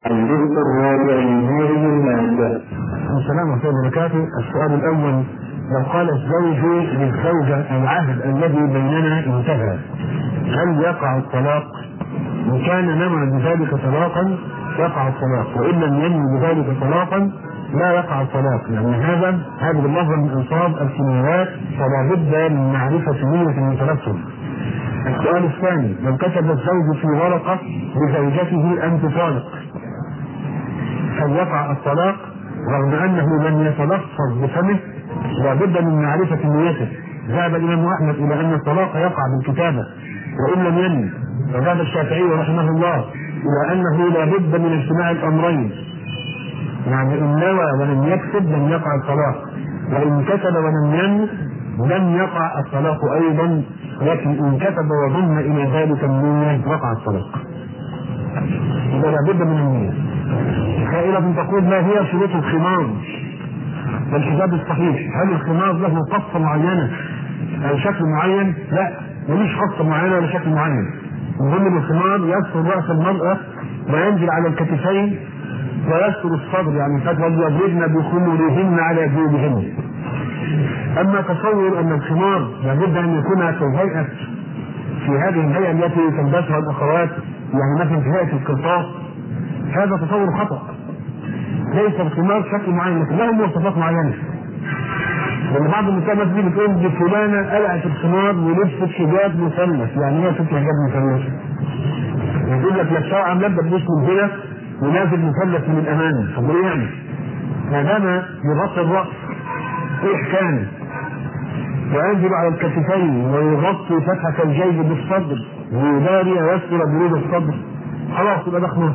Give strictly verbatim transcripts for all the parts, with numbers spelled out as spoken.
الجزء الرابع من هذه المادة. السلام عليكم وبركاته. السؤال الأول: لو قال الزوج للزوجة العهد الذي بيننا انتهى، هل يقع الطلاق؟ إن كان نوى بذلك طلاقا يقع الطلاق، وإن لم ينوي بذلك طلاقا لا يقع الطلاق، لأن يعني هذا هذا باللفظ من ألفاظ الكنايات، فلا بد من معرفة نية المتلفظ. السؤال الثاني: لو كتب الزوج في ورقة لزوجته أن تطالق، هل يقع الطلاق رغم أنه لم يتلفظ بفمه؟ لا بد من معرفة نيته. ذهب الإمام أحمد إلى أن الطلاق يقع بالكتابة وإن لم ينوي، وذهب الشافعي رحمه الله إلى أنه لا بد من اجتماع الأمرين، يعني إن نوى ولم يكتب لم يقع الطلاق، وإن كتب ولم ينوي لم يقع الطلاق أيضا، لكن إن كتب وضم إلى ذلك النية وقع الطلاق. إذا لا بد من النية. خائرة تقول: ما هي شروط الخمار والحجاب الصحيح؟ هل الخمار له قصة معينة أو شكل معين؟ لا، ملوش قصة معينة ولا شكل معين. المهم الخمار يستر رأس المرأة وينزل على الكتفين ويستر الصدر، يعني فتوى يضربن بخمورهن على جيوبهن. أما تصور أن الخمار لابد أن يكون في هيئة في هذه الهيئة التي تلبسها الأخوات، يعني مثلا في هيئة القرطاس، هذا تصور خطأ. ليس الخمار شكل معين، لكن له مواصفات معينة. لأن بعض النساء مثلا بتقول دي فلانة قلعت الخمار ولبست حجاب مثلث، يعني ايه لبست حجاب مثلث؟ يقول لك لبسها عم لبس بوش من هنا ونازل مثلث من الأمام، طب ايه يعني؟ ما دام يغطي الرأس ايه حكاية؟ وينزل على الكتفين ويغطي فتحة الجيب بالصدر ويداري ويستر برود الصدر، خلاص يبقى ده خمار.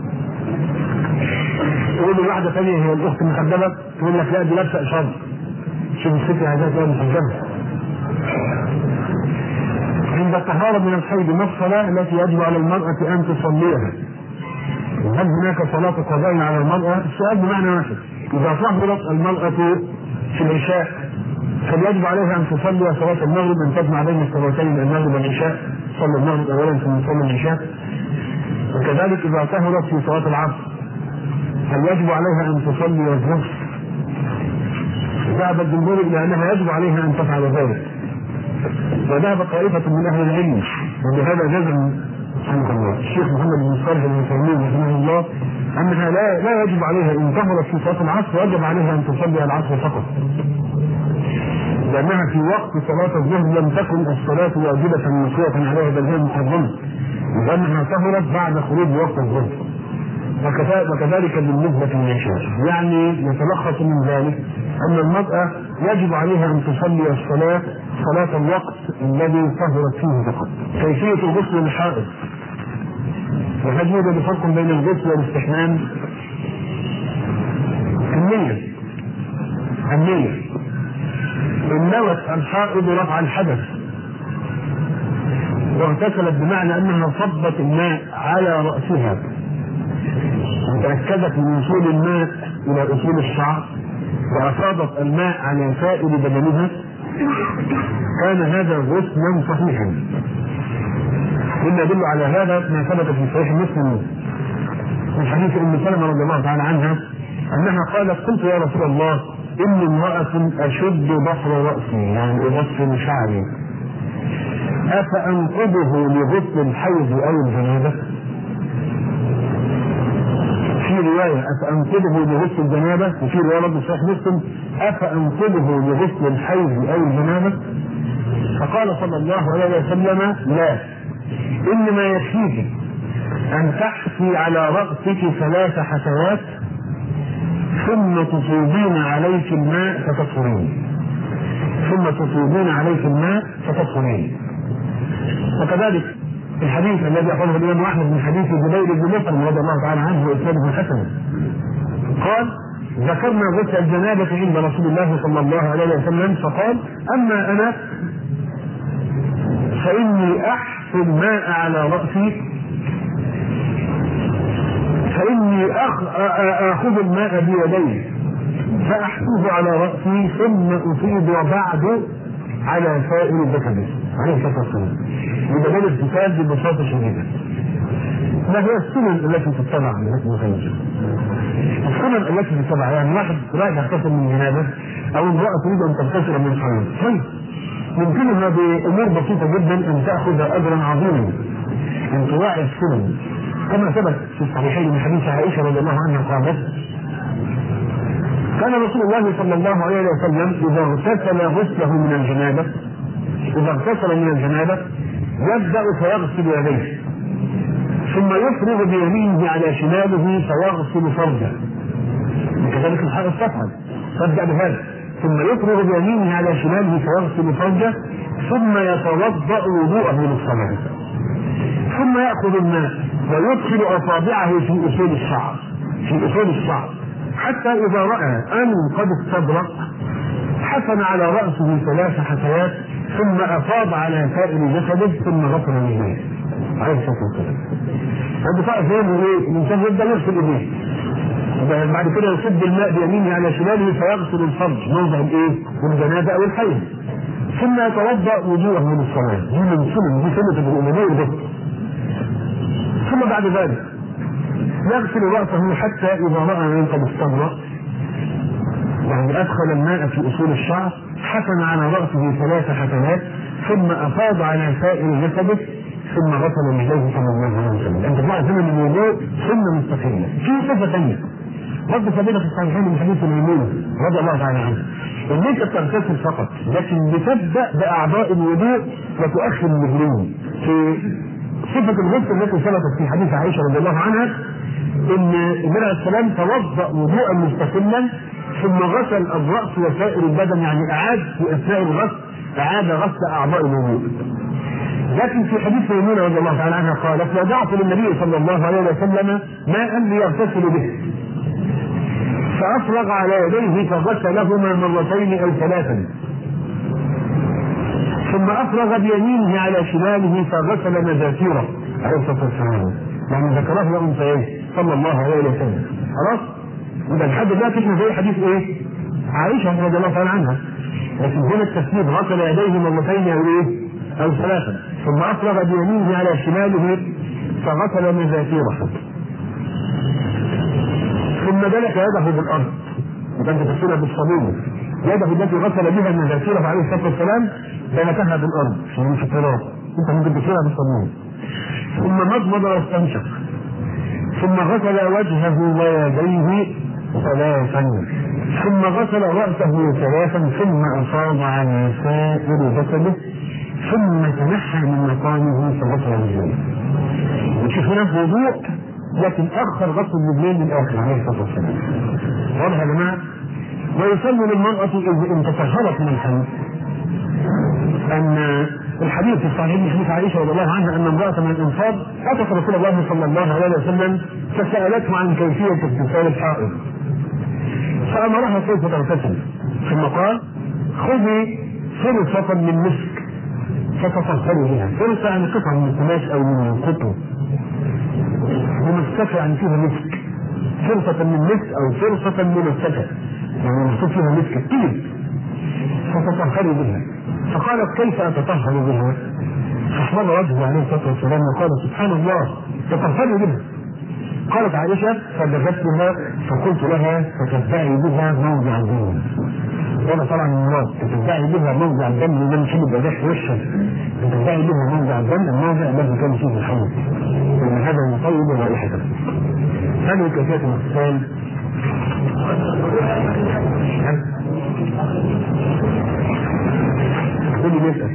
تقول لي واحدة ثانية هي الأخت المحجبة، تقول لك لا دي لابسة إشارة. شوف الست هذا تلاقي محجبة. عند الطهارة من الحيض ما الصلاة التي يجب على المرأة أن تصليها؟ وهل هناك صلاة قضاء على المرأة؟ السؤال بمعنى واحد: إذا طهرت المرأة في العشاء فيجب عليها أن تصلي صلاة المغرب، أن تجمع بين الصلاتين المغرب والعشاء، تصلي المغرب أولا ثم تصلي العشاء. وكذلك إذا طهرت في صلاة العصر هل يجب عليها أن تصلي الظهر؟ ذهب الجمهور إلى أنها يجب عليها أن تفعل ذلك، وذهب طائفة من أهل العلم وبهذا جزم سبحانه الله الشيخ محمد بن صالح المسلمين رحمه الله أنها لا لا يجب عليها إن طهرت في صلاة العصر، يجب عليها أن تصلي العصر فقط، لأنها في وقت صلاة الظهر لم تكن الصلاة واجبة مشروعة عليها بل هي محرمة، لأنها طهرت بعد خروج وقت الظهر. وكذلك بالنسبة للعشاء، يعني يتلخص من ذلك أن المرأة يجب عليها أن تصلي الصلاة صلاة الوقت الذي طهرت فيه فقط. كيفية الغسل للحائض، وهل يوجد فرق بين الغسل والاستحمام؟ النية النية إن نوت الحائض رفع الحدث واغتسلت بمعنى أنها صبت الماء على رأسها وتأكدت من وصول الماء إلى أصول الشعر وأفاضت الماء على سائر بدنها، كان هذا غسلا صحيحا. إلا يدل على هذا ما ثبت في صحيح مسلم من حديث أم سلمة رضي الله تعالى عنها أنها قالت: قلت يا رسول الله إني امرأة أشد بصر رأسي، يعني أغسل شعري، أفأنقضه لغسل الحيض أو الجنابة؟ في رواية أفأنقضه لغسل الجنابة، وفي رواية برضه صحيح مسلم أفأنقضه لغسل الحيض أو الجنابة؟ فقال صلى الله عليه وسلم: لا، إنما يكفيك أن تحفي على رأسك ثلاث حسوات ثم تصيبين عليك الماء فتطهرين ثم تصيبين عليك الماء فتطهرين. وكذلك الحديث الذي أخرجه الإمام أحمد من حديث جبير بن مطعم رضي الله تعالى عنه وإسناده حسن قال: ذكرنا غسل الجنابة عند رسول الله صلى الله عليه وسلم فقال: أما أنا فإني أحفظ الماء على رأسي فإني آخذ الماء بيدي فأحفظه على رأسي ثم أفيض بعد على سائر جسدي عليه الصلاة والسلام. يبقى ده الاغتسال ببساطة شديدة. ما هي السنن التي تتبع بالمخيم؟ السنن التي تتبع يعني واحد رايح يغتسل من جنابه او امراه تريد ان تغتسل من حيض، طيب يمكنها بامور بسيطه جدا ان تاخذ اجرا عظيما ان تراعي السنن، كما ثبت في الصحيحين من حديث عائشه رضي الله عنها قالت: كان رسول الله صلى الله عليه وسلم اذا اغتسل غسله من الجنابه اذا اغتسل من الجنابه يبدا فيغسل يديه، ثم يفرغ بيمينه على شماله فيغسل فرجه، وكذلك الحائض تفعل تبدا بهذا، ثم يفرغ بيمينه على شماله فيغسل فرجه، ثم يتوضا وضوءه للصلاه، ثم ياخذ الماء ويدخل اصابعه في اصول الشعر في اصول الشعر حتى اذا راى ان قد استبرق حسن على راسه ثلاث حثيات، ثم افاض على سائر جسده ثم غسل يديه عليه الصلاه والسلام. الدفاع فين ايه؟ الانسان يبدا يغسل ايديه، بعد كده يصب الماء بيمينه على شماله فيغسل الفرج موضع الايه؟ الجنابه او الحيض، ثم يتوضا وضوءه للصلاه. دي من سنن دي سنه الامنيه ده. ثم بعد ذلك يغسل راسه حتى اذا راى ان قد استبرق، يعني ادخل الماء في اصول الشعر، حسن على راسه ثلاث حسنات، ثم افاض على سائر جسده، ثم غسل رجليه صلى الله عليه وسلم. انت تلاحظ هنا من الوضوء سنه مستقله. في صفه ثانيه برضه ثابته في الصحيحين من حديث ميمونه رضي الله تعالى عنه، ان انت بتغتسل فقط لكن بتبدا باعضاء الوضوء وتؤخر الرجلين. في صفه الغسل التي ثبتت في حديث عائشه رضي الله عنها ان النبي عليه السلام توضا وضوءا مستقلا ثم غسل الراس وسائر البدن، يعني اعاد في اثناء الغسل اعاد غسل اعضاء الوضوء. لكن في حديث ميمونه رضي الله تعالى عنها قالت: وضعت للنبي صلى الله عليه وسلم ماء ليغتسل به فافرغ على يديه فغسلهما مرتين او ثلاثا، ثم افرغ بيمينه على شماله فغسل مذاكيره عليه الصلاه والسلام، يعني ذكره له ايه صلى الله عليه وسلم. خلاص يبقى لحد دلوقتي احنا زي حديث ايه؟ عائشه رضي الله تعالى عنها، لكن هنا التسليم غسل يديه مرتين او ايه؟ او ثلاثا، ثم افرغ بيمينه على شماله فغسل مذاكيره، ثم دلك يده بالارض، يبقى انت تغسلها بالصابون، يده التي غسل بها مذاكيره عليه الصلاه والسلام دلكها بالارض في التراب، انت ممكن تغسلها بالصابون، ثم مضمض واستنشق، ثم غسل وجهه ويديه ثلاثا، ثم غسل راسه ثلاثا، ثم افاض على سائر جسده، ثم تنحى من مكانه فغسل رجليه. نشوف هنا وضوء لكن اخر غسل الرجلين للاخر عليه الصلاه والسلام. واضح يا جماعه؟ ويسمى للمراه اذا ان تطهرت من الحيض ان الحديث في الصحيح من حديث عائشه رضي الله عنها ان امراه من الانصار اتت رسول الله صلى الله عليه وسلم فسالته عن كيفيه اغتسال الحائض، فامرها كيف تغتسل، ثم قال: خذي فرصه من مسك فتطهري بها. فرصه يعني قطعه من القماش او من قطن، ومسكه يعني فيها مسك، فرصه من مسك او فرصه من مسكه يعني مكتوب فيها مسك كتير، فتطهري بها. فقالت: كيف اتطهر بها؟ فاحمد وجهه عليه الصلاه والسلام وقال: سبحان الله تطهري بها. قالت عائشه: فدفعتها فقلت لها: فتتبعي بها موضع الدم. وانا طبعا من الله تتبعي بها موضع الدم لما نشيل بجاح وشها، تتبعي بها موضع الدم الموضع الذي كان فيه الحيض، لان هذا يطيب رائحته. هذه كيفيه الاغتسال. كل يسأل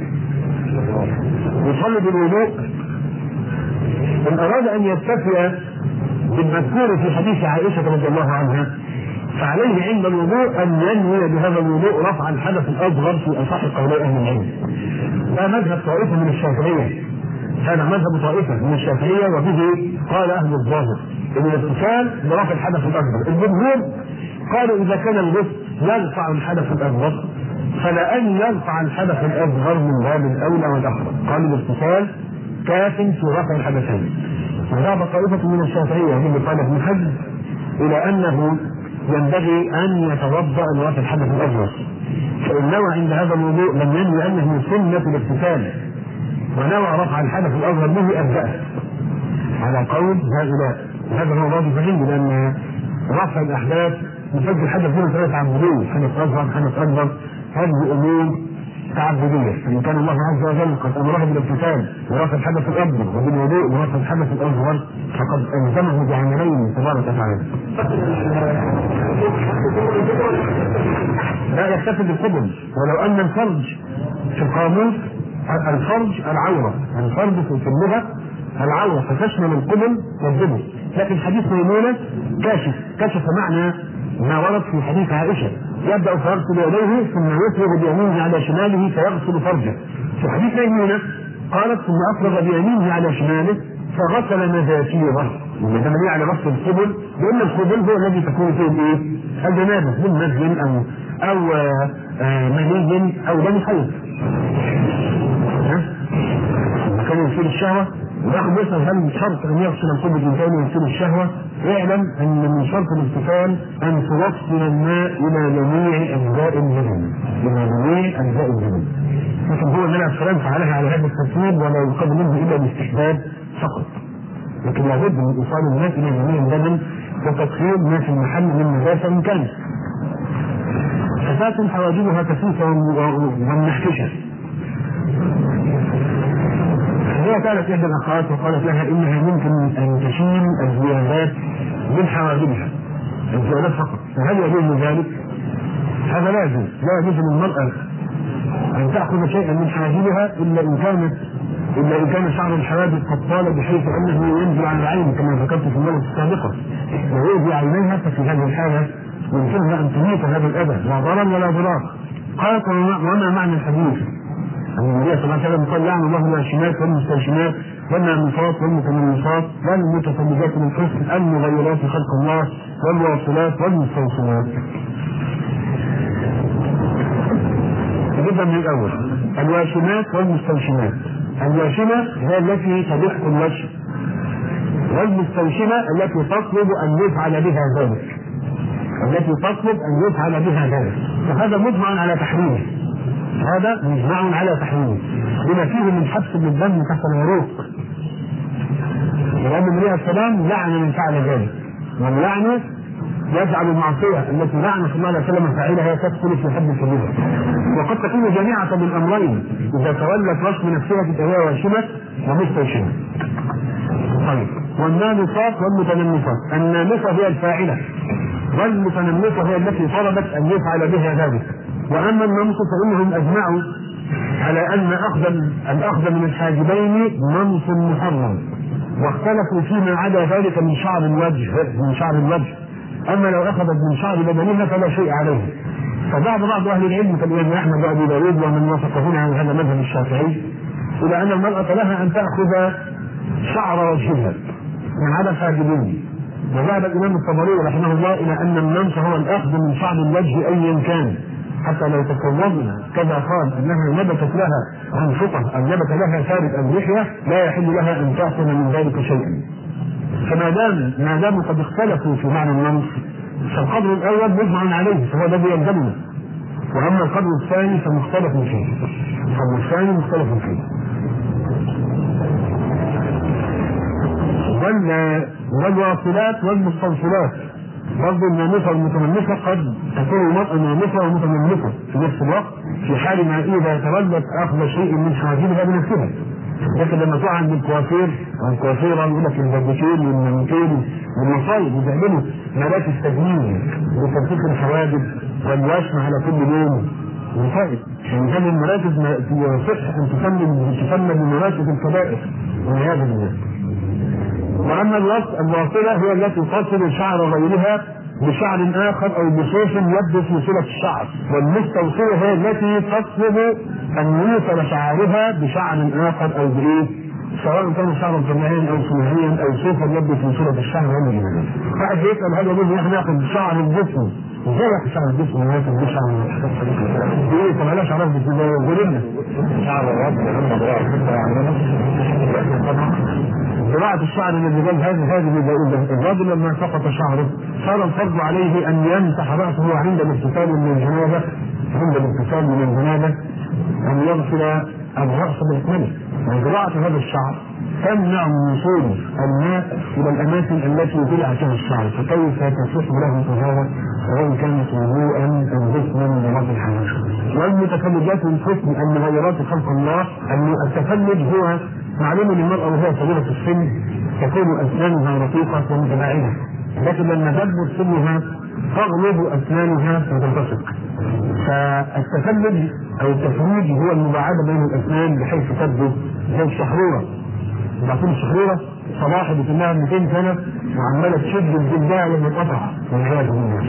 يصلي بالوضوء ان اراد ان يستفي بالمذكور في حديث عائشه رضي الله عنها فعليه عند الوضوء ان ينوي بهذا الوضوء رفع الحدث الاصغر في اصح قولي اهل العلم. ده مذهب طائفه من الشافعيه، هذا مذهب طائفه من الشافعيه، وبه قال اهل الظاهر ان الاغتسال برفع الحدث الاصغر. الجمهور قالوا اذا كان الغسل يرفع الحدث الاصغر فلا ان يرفع الحدث الاصغر من باب الاولى والاحرى، قالوا الاغتسال كاف في رفع الحدثين. وذهب طائفه من الشافعيه هم قال ابن حزم الى انه ينبغي ان يتوضا لرفع الحدث الاصغر، فان نوى عند هذا الوضوء لم ينوي انه سنه الاغتسال ونوى رفع الحدث الاصغر به ابداه. على قول هؤلاء. هذا هو الراجح فيه، لأن رفع الأحداث يسجل حدث فيه ثلاث تعبدية، حدث أصغر حدث أكبر، هذه أمور تعبدية. فإن كان الله عز وجل قد أمره بالامتثال ورفع الحدث الأكبر وبالوضوء ورفع الحدث الأصغر فقد ألزمه بعملين تبارك وتعالى. لا يكتفي بالقبل، ولو أن الفرج في القاموس الفرج العورة، الفرج في اللغة العورة فتشمل القبل والدبر، لكن حديث ميمونة كاشف كشف معنى ما ورد في حديث عائشة، يبدأ فيغسل يديه ثم يفرغ بيمينه على شماله فيغسل فرجه. في حديث ميمونة قالت ثم أفرغ بيمينه على شماله فغسل مذاكيره، وده دليل على غسل القبل، لأن القبل هو الذي تكون فيه الايه؟ الجنابة من مزج أو أو مني أو دم حيض. لما كان يصير الشهوة وناخد يسأل هل شرط أن يغسل القبل من كان يصير الشهوة؟ اعلم أن من شرط الاغتسال أن توصل الماء إلى جميع أجزاء الجسم، إلى جميع أجزاء الجسم. لكن هو النبي عليه الصلاة والسلام فعلها على هذا الترتيب ولا يقبل منه إلا الاستحباب فقط، لكن لابد من إيصال الماء إلى جميع البدن وتطهير ما في المحل من نجاسة إن كان. فتاة حواجبها كثيفة ومنحكشة. هي كانت إحدى الأخوات وقالت لها إنها ممكن أن تشيل الزيادات من حواجبها، الزيادات فقط، فهل يجوز ذلك؟ هذا لا يجوز، لا يجوز للمرأة أن تأخذ شيئا من حواجبها إلا إن كانت إلا إن كان شعر الحواجب قد طال بحيث أنه ينزل على العين كما ذكرت في المرة السابقة، ويؤذي عينيها، ففي هذه الحالة يمكنها أن تميت هذا الأذى لا ضرر ولا ضرار. قالت وما معنى الحديث؟ النبي صلى الله عليه وسلم قال لعن الله الواشمات والمستوشمات والنامصات والمتنمصات والمتفلجات من حسن المغيرات خلق الله والواصلات والمستوصلات. نبدأ من الأول. الواشمات والمستوشمات. الواشمة هي التي تضحك الوجه، والمستوشمة التي تطلب أن يفعل بها ذلك، التي تطلب أن يفعل بها ذلك، فهذا مجمع على تحريمه، هذا مجمع على تحريمه بما فيه من حبس بالدم تحت العروق، لأن النبي عليه السلام لعن من فعل ذلك، واللعنة يجعل المعصية التي لعن صلى الله عليه وسلم فاعلها تدخل في حد الكبيرة، وقد تكون جامعة بالأمرين إذا تولت رسم نفسها فهي واشمة ومستوشمة. طيب، والنامصات والمتنمصات. النامصة هي الفاعلة، والمتنمصة هي التي طلبت أن يفعل بها ذلك. وأما النمص فإنهم أجمعوا على أن أخذ الأخذ من الحاجبين نمص محرم، واختلفوا فيما عدا ذلك من شعر الوجه من شعر الوجه أما لو أخذت من شعر بدنها فلا شيء عليه. فبعض بعض أهل العلم كالإمام أحمد وأبي داود ومن وافقهن عن هذا المذهب الشافعي إلى أن المرأة لها أن تأخذ شعر وجهها من عدا الحاجبين. وذهب الإمام الطبري رحمه الله إلى أن النمص هو الأخذ من شعر الوجه أيا كان، حتى لو تصورنا كذا قال أنها نبتت لها عنفقة أو نبت لها ثابت أو لحية لا يحل لها أن تأخذ من ذلك شيئا. فما دام ما دام قد اختلفوا في معنى النمص فالقدر الأول مجمع عليه فهو الذي يلزمنا، وأما القدر الثاني فمختلف فيه، القدر الثاني مختلف فيه. والواصلات والمستوصلات برضه النامصة والمتنمصة قد تكون المرأة نامصة ومتنمصة في نفس الوقت في حال ما إذا تولت أخذ شيء من حواجبها بنفسها. لكن لما تقع عند الكوافير والكوافيرة يقول لك البردكين والمنكين والمصايب وتعملوا مراكز تجميل وتنفيخ الحواجب والوشم على كل يوم مصايب، يعني هذه المراكز يصح أن تسمى تسمى بمراكز الكبائر والعياذ بالله. وأما الواصلة هي التي تصل شعر غيرها بشعر آخر أو بصوف يبدو في صلة الشعر، والمستوصلة هي التي تطلب أن يوصل شعرها بشعر آخر أو بإيه، سواء كان شعرا جماعيا أو صناعيا أو صوفا يبدو في صلة الشعر ولا جماعيا. فقد يسأل هذا الذي نحن ناخذ شعر الجسم، ازاي ياخذ شعر الجسم وناخذ بشعر ايه؟ طب علاش عرفت ازاي يقول لنا شعر الرأس زراعة الشعر الذي قال هذا هذا اللي بيقول ده الرجل لما سقط شعره صار الفرض عليه ان يمسح رأسه عند الاغتسال من الجنابة عند الاغتسال من الجنابة ان يغسل الرأس باكمله وزراعة هذا الشعر تمنع من وصول الماء إلى الأماكن التي زرع فيها الشعر، فكيف تصح له طهارة سواء كانت وضوءا أو غسلا لرفع الحدث؟ والمتفلجات الحسن المغيرات خلق الله أن التفلج هو معلوم للمرأة وهي صغيرة السن تكون أسنانها رقيقة ومتباعدة، لكن لما تكبر سنها تغلب أسنانها وتنتصق. فالتفلج أو التفليج هو المباعدة بين الأسنان بحيث تبدو زي الشحرورة. بعطيني الشحرورة صباح بتنها مئتين سنة وعمالة تشد الجلدها لما تقطع والعياذ بالله.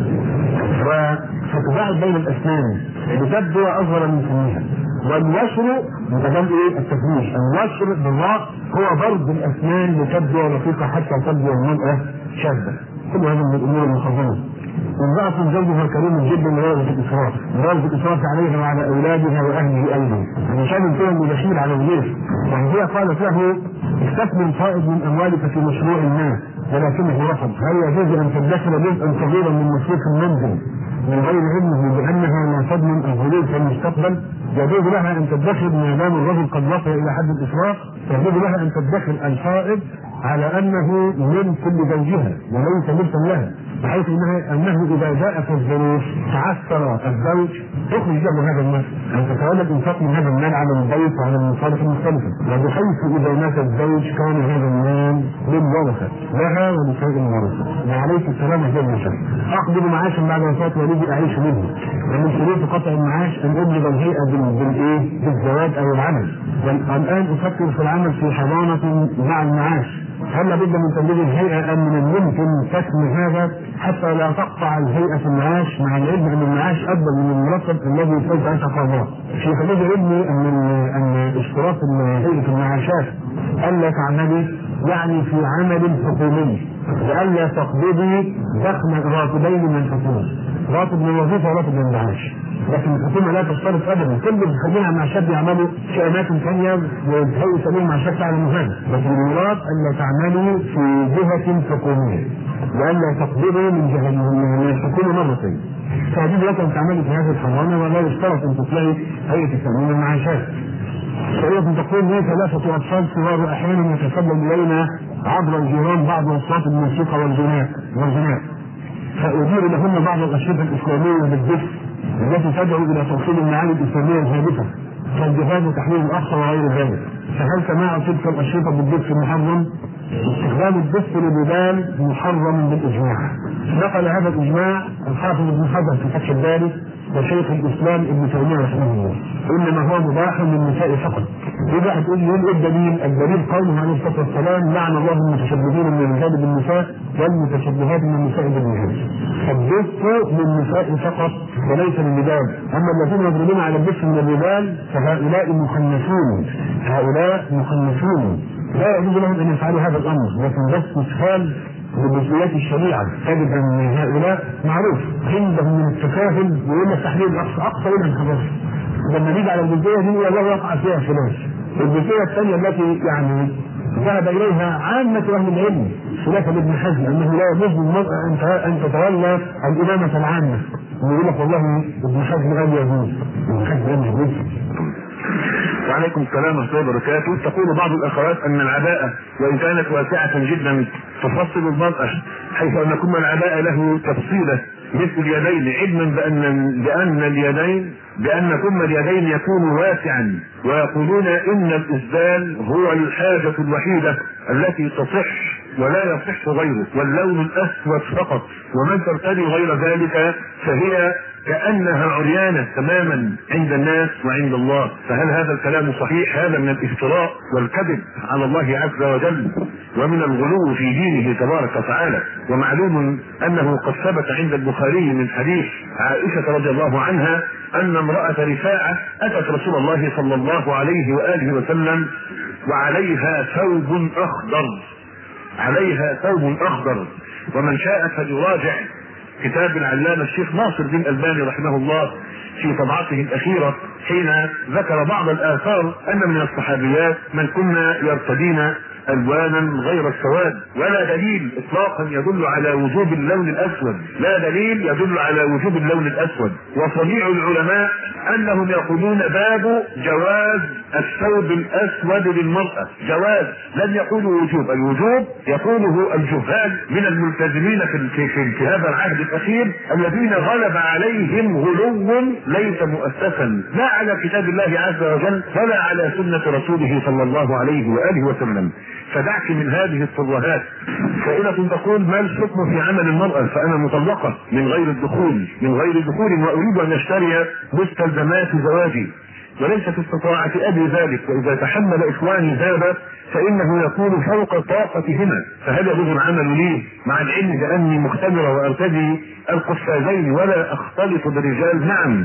فتباعد بين الأسنان بتبدو أصغر من سنها. والوشر متجمع ايه التفليج، الوشر بالراء هو ضرب الأسنان لتبدو رقيقة حتى تبدو المرأة شابة. كل هذا من الأمور المحرمة. امرأة زوجها كريم جدا لغاية الإسراف، لغاية الإسراف عليها وعلى أولادها وأهله أيضا، يعني كان فيها مدخيل على الغير. يعني هي قالت له استثمر فائض من أموالك في مشروع ما، ولكنه رفض. هل يجوز أن تدخر جزءا صغيرا من مصروف المنزل من غير علمه بأنها لا تضمن الغلول في المستقبل؟ يجوز لها أن تدخر ما دام الرجل قد وصل إلى حد الإسراف، يجوز لها أن تدخر الفائض على أنه من كل زوجها وليس ملكا لها، بحيث انه انه اذا جاء في الظروف تعثر الزوج تخرج له هذا المال، ان تتولى الانفاق من هذا المال على البيت وعلى المصالح المختلفه، وبحيث اذا مات الزوج كان هذا المال للورثه لها ولسائر الورثه. وعليك السلام زي ما شاء. اقبض معاشا بعد وفاه والدي اعيش منه، ومن شروط قطع المعاش ان ابلغ الهيئه بالايه؟ بالزواج او العمل، والان افكر في العمل في حضانه مع المعاش. هل لابد من تبليغ الهيئه ام من الممكن كتم هذا حتى لا تقطع الهيئه المعاش، مع العلم ان المعاش افضل من المرتب الذي سوف يتقاضاه؟ في حدود علمي ان ان اشتراط هيئه المعاشات الا تعملي يعني في عمل حكومي، والا تقبضي دخل راتبين من الحكومه، راتب من الوظيفه وراتب من المعاش. لكن الحكومه لا تشترط ابدا، كل الخدمه مع شاب يعملوا في اماكن ثانيه ويتهيئوا سبيل مع شاب على مهام، لكن المراد الا تعملوا في جهه حكوميه والا تقبضوا من جهه من الحكومه مرتين. فهذه لك ان تعملوا في هذه الحضانه ولا يشترط ان تطلعي هيئه تامين المعاشات. شريعة تقول لي ثلاثة أطفال صغار أحيانا يتسبب إلينا عبر الجيران بعض أصوات الموسيقى والغناء والغناء فأدير لهن بعض الأشرطة الإسلامية بالدفء التي تدعو إلى توصيل المعاني الإسلامية الهادفة كالجهاد وتحليل الأقصى وغير ذلك. فهل سماع تلك الأشرطة بالدفء محرم؟ استخدام الدفء للبلال محرم بالإجماع. نقل هذا الإجماع الحافظ ابن حجر في فتح الباري وشيخ الإسلام ابن تيمية رحمه الله، إنما هو مباح للنساء فقط. إذا هتقول لي إيه الدليل؟ الدليل قوله عليه الصلاة والسلام لعن الله المتشبهين من الرجال بالنساء والمتشبهات من النساء بالرجال. فالدفء للنساء فقط وليس للرجال، أما الذين يضربون على الدفء من الرجال فهؤلاء مخنثون، هؤلاء مخنثون لا يجوز لهم أن يفعلوا هذا الأمر، لكن بس إدخال بجزئيات الشريعة. تجد أن هؤلاء معروف عندهم من التفاهل ويقول لك تحليل الأقصى أقصى إلى الخبر. لما نيجي على الجزئية دي والله يقع فيها خلاف. الجزئية الثانية التي يعني ذهب إليها عامة أهل العلم خلاف ابن حزم أنه لا يجوز للمرأة أن تتولى الإمامة العامة، ويقول لك والله ابن حزم قال يجوز، ابن حزم قال يجوز. وعليكم السلام ورحمة الله وبركاته. تقول بعض الأخوات أن العباءة وإن كانت واسعة جدا تفصل المرأة، حيث أن كل العباءة له تفصيلة مثل اليدين، علما بأن بأن اليدين بأن كم اليدين يكون واسعا، ويقولون إن الإسبال هو الحاجة الوحيدة التي تصح ولا يصح غيره، واللون الأسود فقط، ومن ترتدي غير ذلك فهي كأنها عريانة تماما عند الناس وعند الله. فهل هذا الكلام صحيح؟ هذا من الافتراء والكذب على الله عز وجل ومن الغلو في دينه تبارك وتعالى. ومعلوم أنه قد ثبت عند البخاري من حديث عائشة رضي الله عنها أن امرأة رفاعة أتت رسول الله صلى الله عليه وآله وسلم وعليها ثوب أخضر، عليها ثوب أخضر. ومن شاء فليراجع كتاب العلامة الشيخ ناصر بن الألباني رحمه الله في طبعته الأخيرة حين ذكر بعض الآثار أن من الصحابيات من كنا يرتدين الوانا غير السواد، ولا دليل اطلاقا يدل على وجوب اللون الاسود، لا دليل يدل على وجوب اللون الاسود. وصنيع العلماء انهم يقولون باب جواز الثوب الاسود للمرأة، جواز، لم يقولوا وجوب. الوجوب يقوله الجهال من الملتزمين في, في, في, في هذا العهد الاخير الذين غلب عليهم غلو ليس مؤسسا لا على كتاب الله عز وجل ولا على سنة رسوله صلى الله عليه وآله وسلم. فدعك من هذه الترهات. سائلة تقول ما الحكم في عمل المرأة؟ فأنا مطلقة من غير الدخول من غير دخول وأريد أن أشتري مستلزمات زواجي وليس في استطاعة أبي ذلك، وإذا تحمل إخواني ذلك فإنه يكون فوق طاقتهما، فهل يجوز العمل لي مع العلم بأني مختمرة وأرتدي القفازين ولا أختلط بالرجال؟ نعم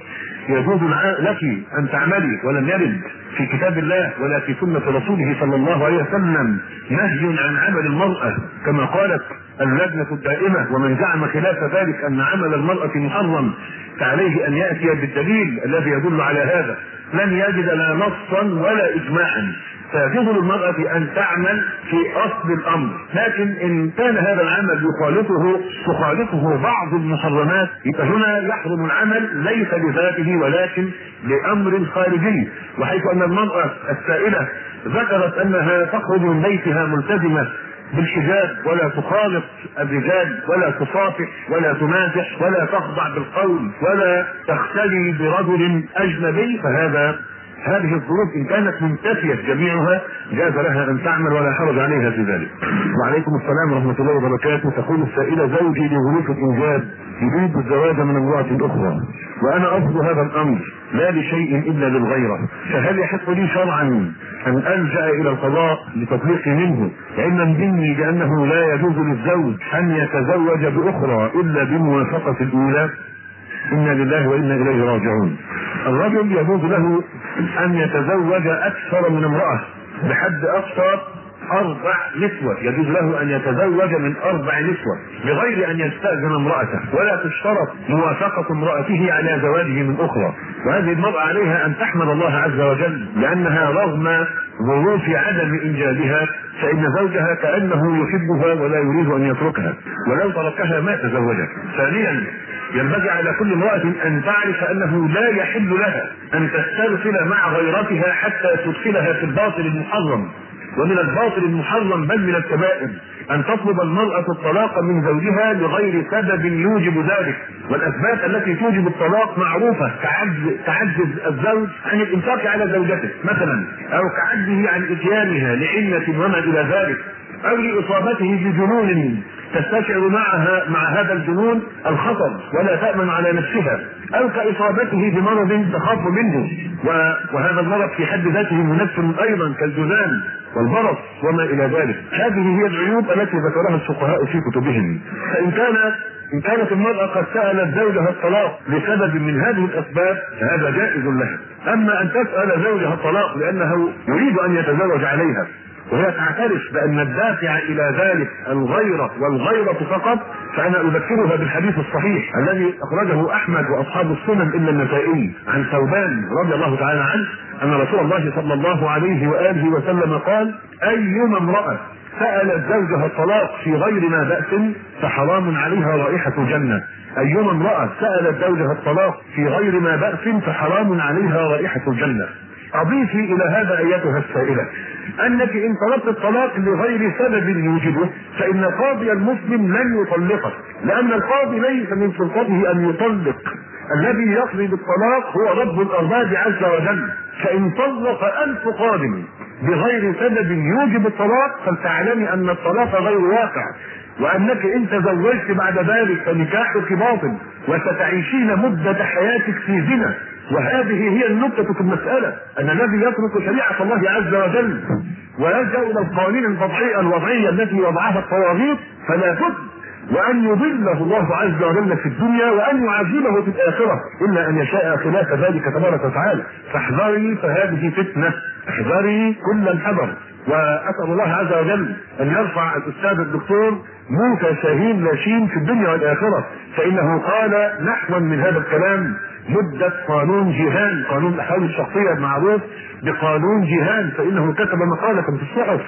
يجوز لك أن تعملي، ولم يرد في كتاب الله ولا في سنة رسوله صلى الله عليه وسلم نهي عن عمل المرأة كما قالت اللجنة الدائمة. ومن زعم خلاف ذلك أن عمل المرأة محرم فعليه أن يأتي بالدليل الذي يدل على هذا. لن يجد لا نصا ولا إجماعا. فيجوز للمرأة أن تعمل في أصل الأمر، لكن إن كان هذا العمل يخالطه تخالطه بعض المحرمات فهنا يحرم العمل ليس لذاته ولكن لأمر خارجي. وحيث أن المرأة السائلة ذكرت أنها تخرج من بيتها ملتزمة بالحجاب ولا تخالط الرجال ولا تصافح ولا تمازح ولا تخضع بالقول ولا تختلي برجل أجنبي، فهذا هذه الظروف إن كانت منتفية جميعها جاز لها أن تعمل ولا حرج عليها في ذلك. وعليكم السلام ورحمة الله وبركاته. تقول السائلة زوجي لظروف الإنجاب يريد الزواج من امرأة أخرى وأنا أرفض هذا الأمر لا لشيء إلا للغيرة، فهل يحق لي شرعا أن ألجأ إلى القضاء لتطليقي منه علما مني بأنه لا يجوز للزوج أن يتزوج بأخرى إلا بموافقة الأولى؟ إنا لله وإنا إليه راجعون. الرجل يجوز له أن يتزوج أكثر من امرأة بحد أقصى أربع نسوة، يجوز له أن يتزوج من أربع نسوة بغير أن يستأذن امرأته، ولا تشترط موافقة امرأته على زواجه من أخرى. وهذه المرأة عليها أن تحمد الله عز وجل لأنها رغم ظروف عدم إنجابها فإن زوجها كأنه يحبها ولا يريد أن يتركها، ولو تركها ما تزوجها. ثانيا ينبغي على كل امرأة أن تعرف أنه لا يحل لها أن تسترسل مع غيرتها حتى تدخلها في الباطل المحرم، ومن الباطل المحرم بل من الكبائر أن تطلب المرأة الطلاق من زوجها لغير سبب يوجب ذلك. والأسباب التي توجب الطلاق معروفة كعجز تعجز الزوج عن الإنفاق على زوجته مثلا، أو كعجزه عن إتيانها لعلة وما إلى ذلك، أو لإصابته بجنون تستشعر معها مع هذا الجنون الخطر ولا تأمن على نفسها، أو كإصابته بمرض تخاف منه وهذا المرض في حد ذاته منفس أيضا كالجذام والبرص وما إلى ذلك. هذه هي العيوب التي ذكرها الفقهاء في كتبهم. فإن كانت إن كانت المرأة قد سألت زوجها الطلاق لسبب من هذه الأسباب فهذا جائز لها. أما أن تسأل زوجها الطلاق لأنه يريد أن يتزوج عليها وهي تعترف بأن الدافع إلى ذلك الغيرة والغيرة فقط، فأنا أذكرها بالحديث الصحيح الذي أخرجه أحمد وأصحاب السنن إلا النسائي عن ثوبان رضي الله تعالى عنه أن رسول الله صلى الله عليه وآله وسلم قال: أيما امرأة سألت زوجها الطلاق في غير ما بأس فحرام عليها رائحة الجنة. أيما امرأة سألت زوجها الطلاق في غير ما بأس فحرام عليها رائحة الجنة. أضيفي إلى هذا أيتها السائلة أنك إن طلبت الطلاق لغير سبب يوجبه فإن القاضي المسلم لن يطلقك، لأن القاضي ليس من سلطته أن يطلق، الذي يقضي بالطلاق هو رب الأرباب عز وجل. فإن طلق ألف قاض بغير سبب يوجب الطلاق فلتعلمي أن الطلاق غير واقع، وأنك إن تزوجت بعد ذلك فنكاحك باطل وستعيشين مدة حياتك في زنا. وهذه هي النقطة في المسألة، أن الذي يترك شريعة الله عز وجل ويلجأ إلى القوانين الوضعية الوضعية التي وضعها الطواغيت فلا بد وأن يضله الله عز وجل في الدنيا وأن يعذبه في الآخرة إلا أن يشاء خلاف ذلك تبارك وتعالى. فاحذري فهذه فتنة، احذري كل الحذر. وأسأل الله عز وجل أن يرفع الأستاذ الدكتور موسى شاهين لاشين في الدنيا والآخرة، فإنه قال نحوا من هذا الكلام مدة قانون جيهان، قانون الأحوال الشخصية المعروف بقانون جيهان، فإنه كتب مقالة في الصحف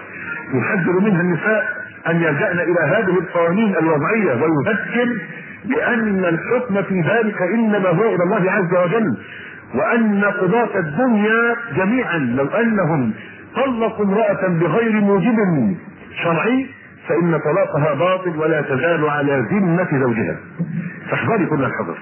يحذر منها النساء ان يلجأن الى هذه القوانين الوضعيه، ويذكر بان الحكم في ذلك انما هو الى الله عز وجل، وان قضاة الدنيا جميعا لو انهم طلقوا امرأة بغير موجب شرعي فان طلاقها باطل ولا تزال على ذمة زوجها. فاحذري كل الحذر.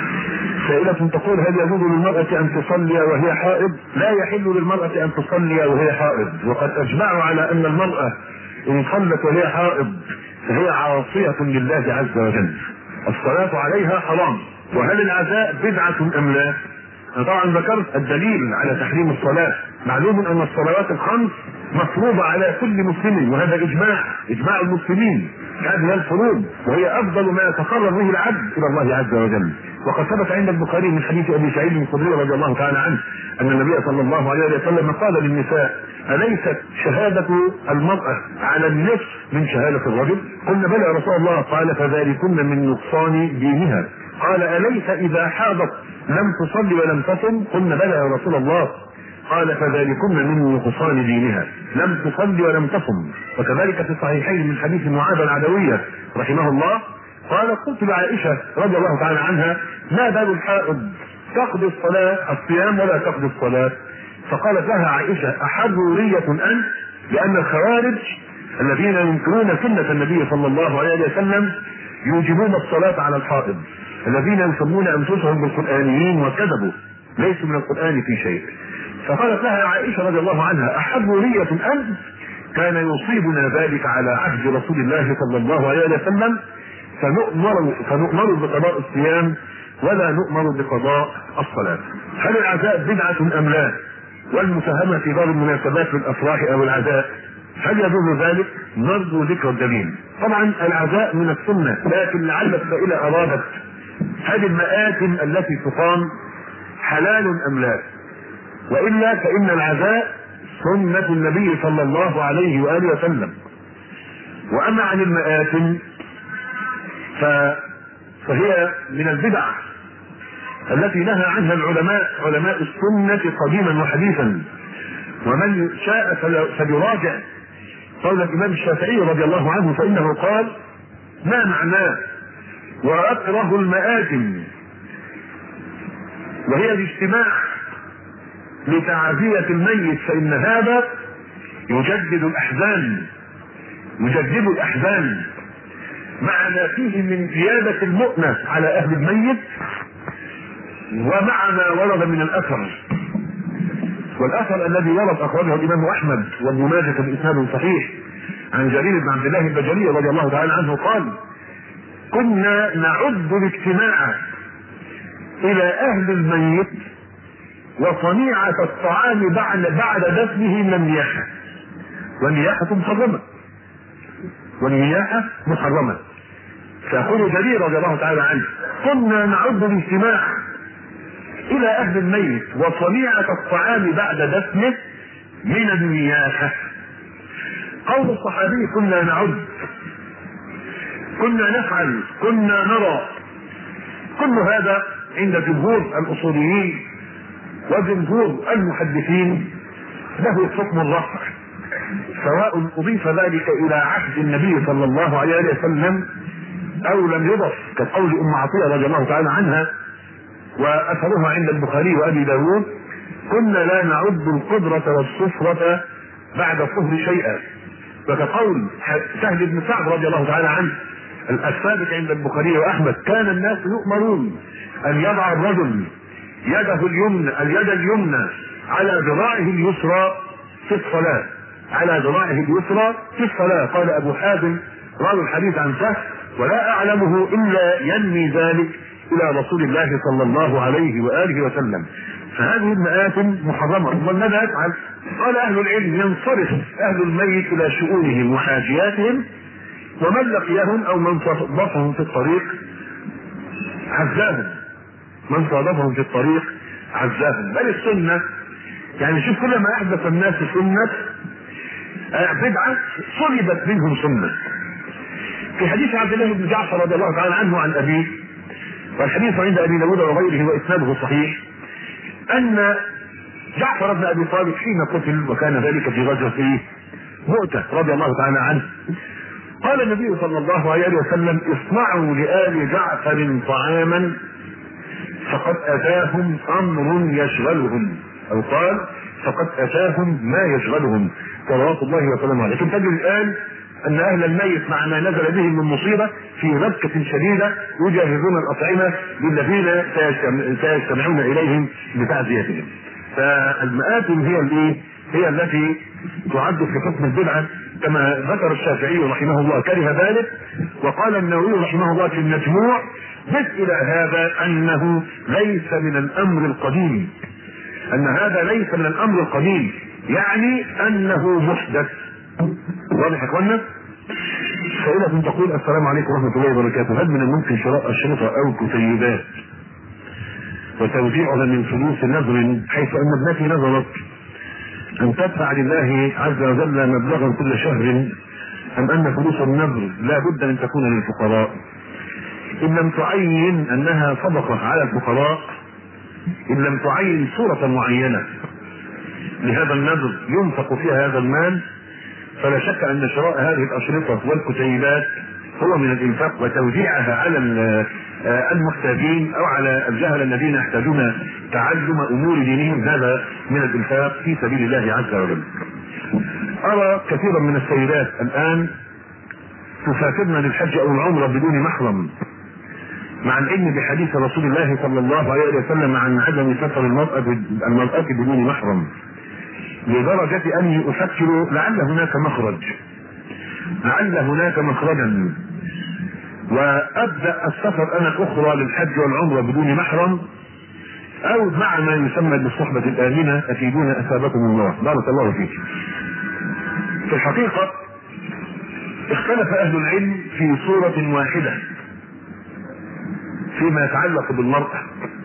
سائلة تقول: هل يجوز للمرأة ان تصلي وهي حائض؟ لا يحل للمرأة ان تصلي وهي حائض، وقد اجمعوا على ان المرأة ان صلت وهي حائض فهي عاصية لله عز وجل، الصلاة عليها حرام. وهل العزاء بدعة ام لا؟ انا طبعا ذكرت الدليل على تحريم الصلاة. معلوم ان الصلوات الخمس مفروضة على كل مسلم، وهذا اجماع اجماع المسلمين، هذه الفروض وهي افضل ما يتقرب به العبد الى الله عز وجل. وقد ثبت عند البخاري من حديث ابي سعيد الخدري رضي الله تعالى عنه ان النبي صلى الله عليه وسلم قال للنساء: اليست شهادة المرأة على النصف من شهادة الرجل؟ قلنا: بلى يا رسول الله. قال: فذلكن من نقصان دينها. قال: اليس اذا حاضت لم تصلي ولم تصم؟ قلنا: بلى يا رسول الله. قال: فذلكن من نقصان دينها، لم تصلي ولم تصم. وكذلك في الصحيحين من حديث معاذ العدوية رحمه الله قال: قلت لعائشة رضي الله تعالى عنها: ما بال الحائض تقضي الصلاة الصيام ولا تقضي الصلاة؟ فقالت لها عائشة: أحرورية أنت؟ لأن الخوارج الذين ينكرون سنة النبي صلى الله عليه وسلم يوجبون الصلاة على الحائض، الذين يسمون أنفسهم بالقرآنيين وكذبوا، ليسوا من القرآن في شيء. فقالت لها عائشة رضي الله عنها: أحرورية أنت؟ كان يصيبنا ذلك على عهد رسول الله صلى الله عليه وسلم، فنؤمر فنؤمر بقضاء الصيام ولا نؤمر بقضاء الصلاة. هل العزاء بدعة أم لا؟ والمساهمة في بعض المناسبات في الأفراح أو العزاء هل يجوز ذلك؟ نرجو ذكر الدليل. طبعا العزاء من السنة، لكن لعل السائلة أرادت هذه المآتم التي تقام حلال أم لا؟ وإلا فإن العزاء سنة النبي صلى الله عليه وآله وسلم. وأما عن المآتم فهي من البدع التي نهى عنها العلماء علماء السنة قديما وحديثا. ومن شاء فليراجع قول الإمام الشافعي رضي الله عنه، فإنه قال: ما معناه وأكره المآتم وهي الاجتماع لتعزية الميت، فإن هذا يجدد الأحزان يجدد الأحزان مع ما فيه من زيادة المؤنة على أهل الميت، ومع ما ورد من الأثر. والأثر الذي ورد أخرجه الإمام أحمد وابن ماجه بإسناد صحيح عن جرير بن عبد الله البجلي رضي الله تعالى عنه قال: كنا نعد الاجتماع إلى أهل الميت وصنيعة الطعام بعد بعد دفنه من النياحة، والنياحة محرمة والنياحة محرمة. فيقول جرير رضي الله تعالى عنه: كنا نعد الاجتماع إلى أهل الميت وصنيعة الطعام بعد دفنه من النياحة. قول الصحابي كنا نعد، كنا نفعل، كنا نرى، كل هذا عند جمهور الأصوليين وجمهور المحدثين له حكم الرفع، سواء أضيف ذلك إلى عهد النبي صلى الله عليه وسلم أو لم يضف، كقول أم عطية رضي الله تعالى عنها وأثرها عند البخاري وأبي داود: كنا لا نعد القدرة والصفرة بعد الصهر شيئا. وكقول سهل بن سعد رضي الله تعالى عنه الثابت عند البخاري وأحمد: كان الناس يؤمرون أن يضع الرجل يده اليمنى اليد اليمنى على ذراعه اليسرى في الصلاة على ذراعه اليسرى في الصلاة. قال أبو حازم راوي الحديث عن سهل: ولا أعلمه إلا ينمي ذلك إلى رسول الله صلى الله عليه وآله وسلم. فهذه المآتم محرمة. وماذا يفعل؟ قال أهل العلم: ينصرف أهل الميت إلى شؤونهم وحاجياتهم، ومن لقيهم أو من صادفهم في الطريق عزاهم من صادفهم في الطريق عزاهم. بل السنة، يعني شوف، كل ما أحدث الناس سنة بدعة صلبت منهم سنة. في حديث عبد الله بن جعفر رضي الله تعالى عنه عن أبيه، والحديث عند أبي داود وغيره وإسناده صحيح، أن جعفر بن أبي طالب حين قتل، وكان ذلك في غزوة مؤتة رضي الله تعالى عنه قال النبي صلى الله عليه وسلم اصنعوا لآل جعفر طعاما فقد أتاهم أمر يشغلهم، أو قال فقد أتاهم ما يشغلهم صلوات الله وسلامه عليه. لكن تجد الآن أن أهل الميت مع ما نزل بهم من مصيبة في ربكة شديدة يجهزون الأطعمة للذين سيجتمعون إليهم لتعزيتهم. فالمآتم هي الإيه؟ هي التي تعد في حكم البدعة كما ذكر الشافعي رحمه الله كره ذلك، وقال النووي رحمه الله في المجموع بس إلى هذا أنه ليس من الأمر القديم، أن هذا ليس من الأمر القديم يعني أنه محدث. واضح يا اخوانا؟ سائلة تقول السلام عليكم ورحمة الله وبركاته، هل من الممكن شراء الشرطة أو كتيبات وتوزيعها من فلوس نذر حيث أن ابنتي نذرت أن تدفع لله عز وجل مبلغا كل شهر، أم أن فلوس النذر لا بد أن تكون للفقراء؟ إن لم تعين أنها صدقة على الفقراء، إن لم تعين صورة معينة لهذا النذر ينفق فيها هذا المال، فلا شك أن شراء هذه الأشرطة والكتيبات هو من الإنفاق وتوزيعها على المحتاجين أو على الجهل الذين يحتاجون تعلم أمور دينهم، هذا من الإنفاق في سبيل الله عز وجل. أرى كثيرا من السيدات الآن تسافرن للحج أو العمرة بدون محرم، مع العلم بحديث رسول الله صلى الله عليه وسلم عن عدم سفر المرأة المرأة بدون محرم، لدرجة أني أفكر لعل هناك مخرج لعل هناك مخرجا وأبدأ السفر أنا الأخرى للحج والعمرة بدون محرم، أو مع ما يسمى بالصحبة الآمنة. أفيدون أثابكم الله، بارك الله فيك. في الحقيقة اختلف أهل العلم في صورة واحدة فيما يتعلق بالمرأة،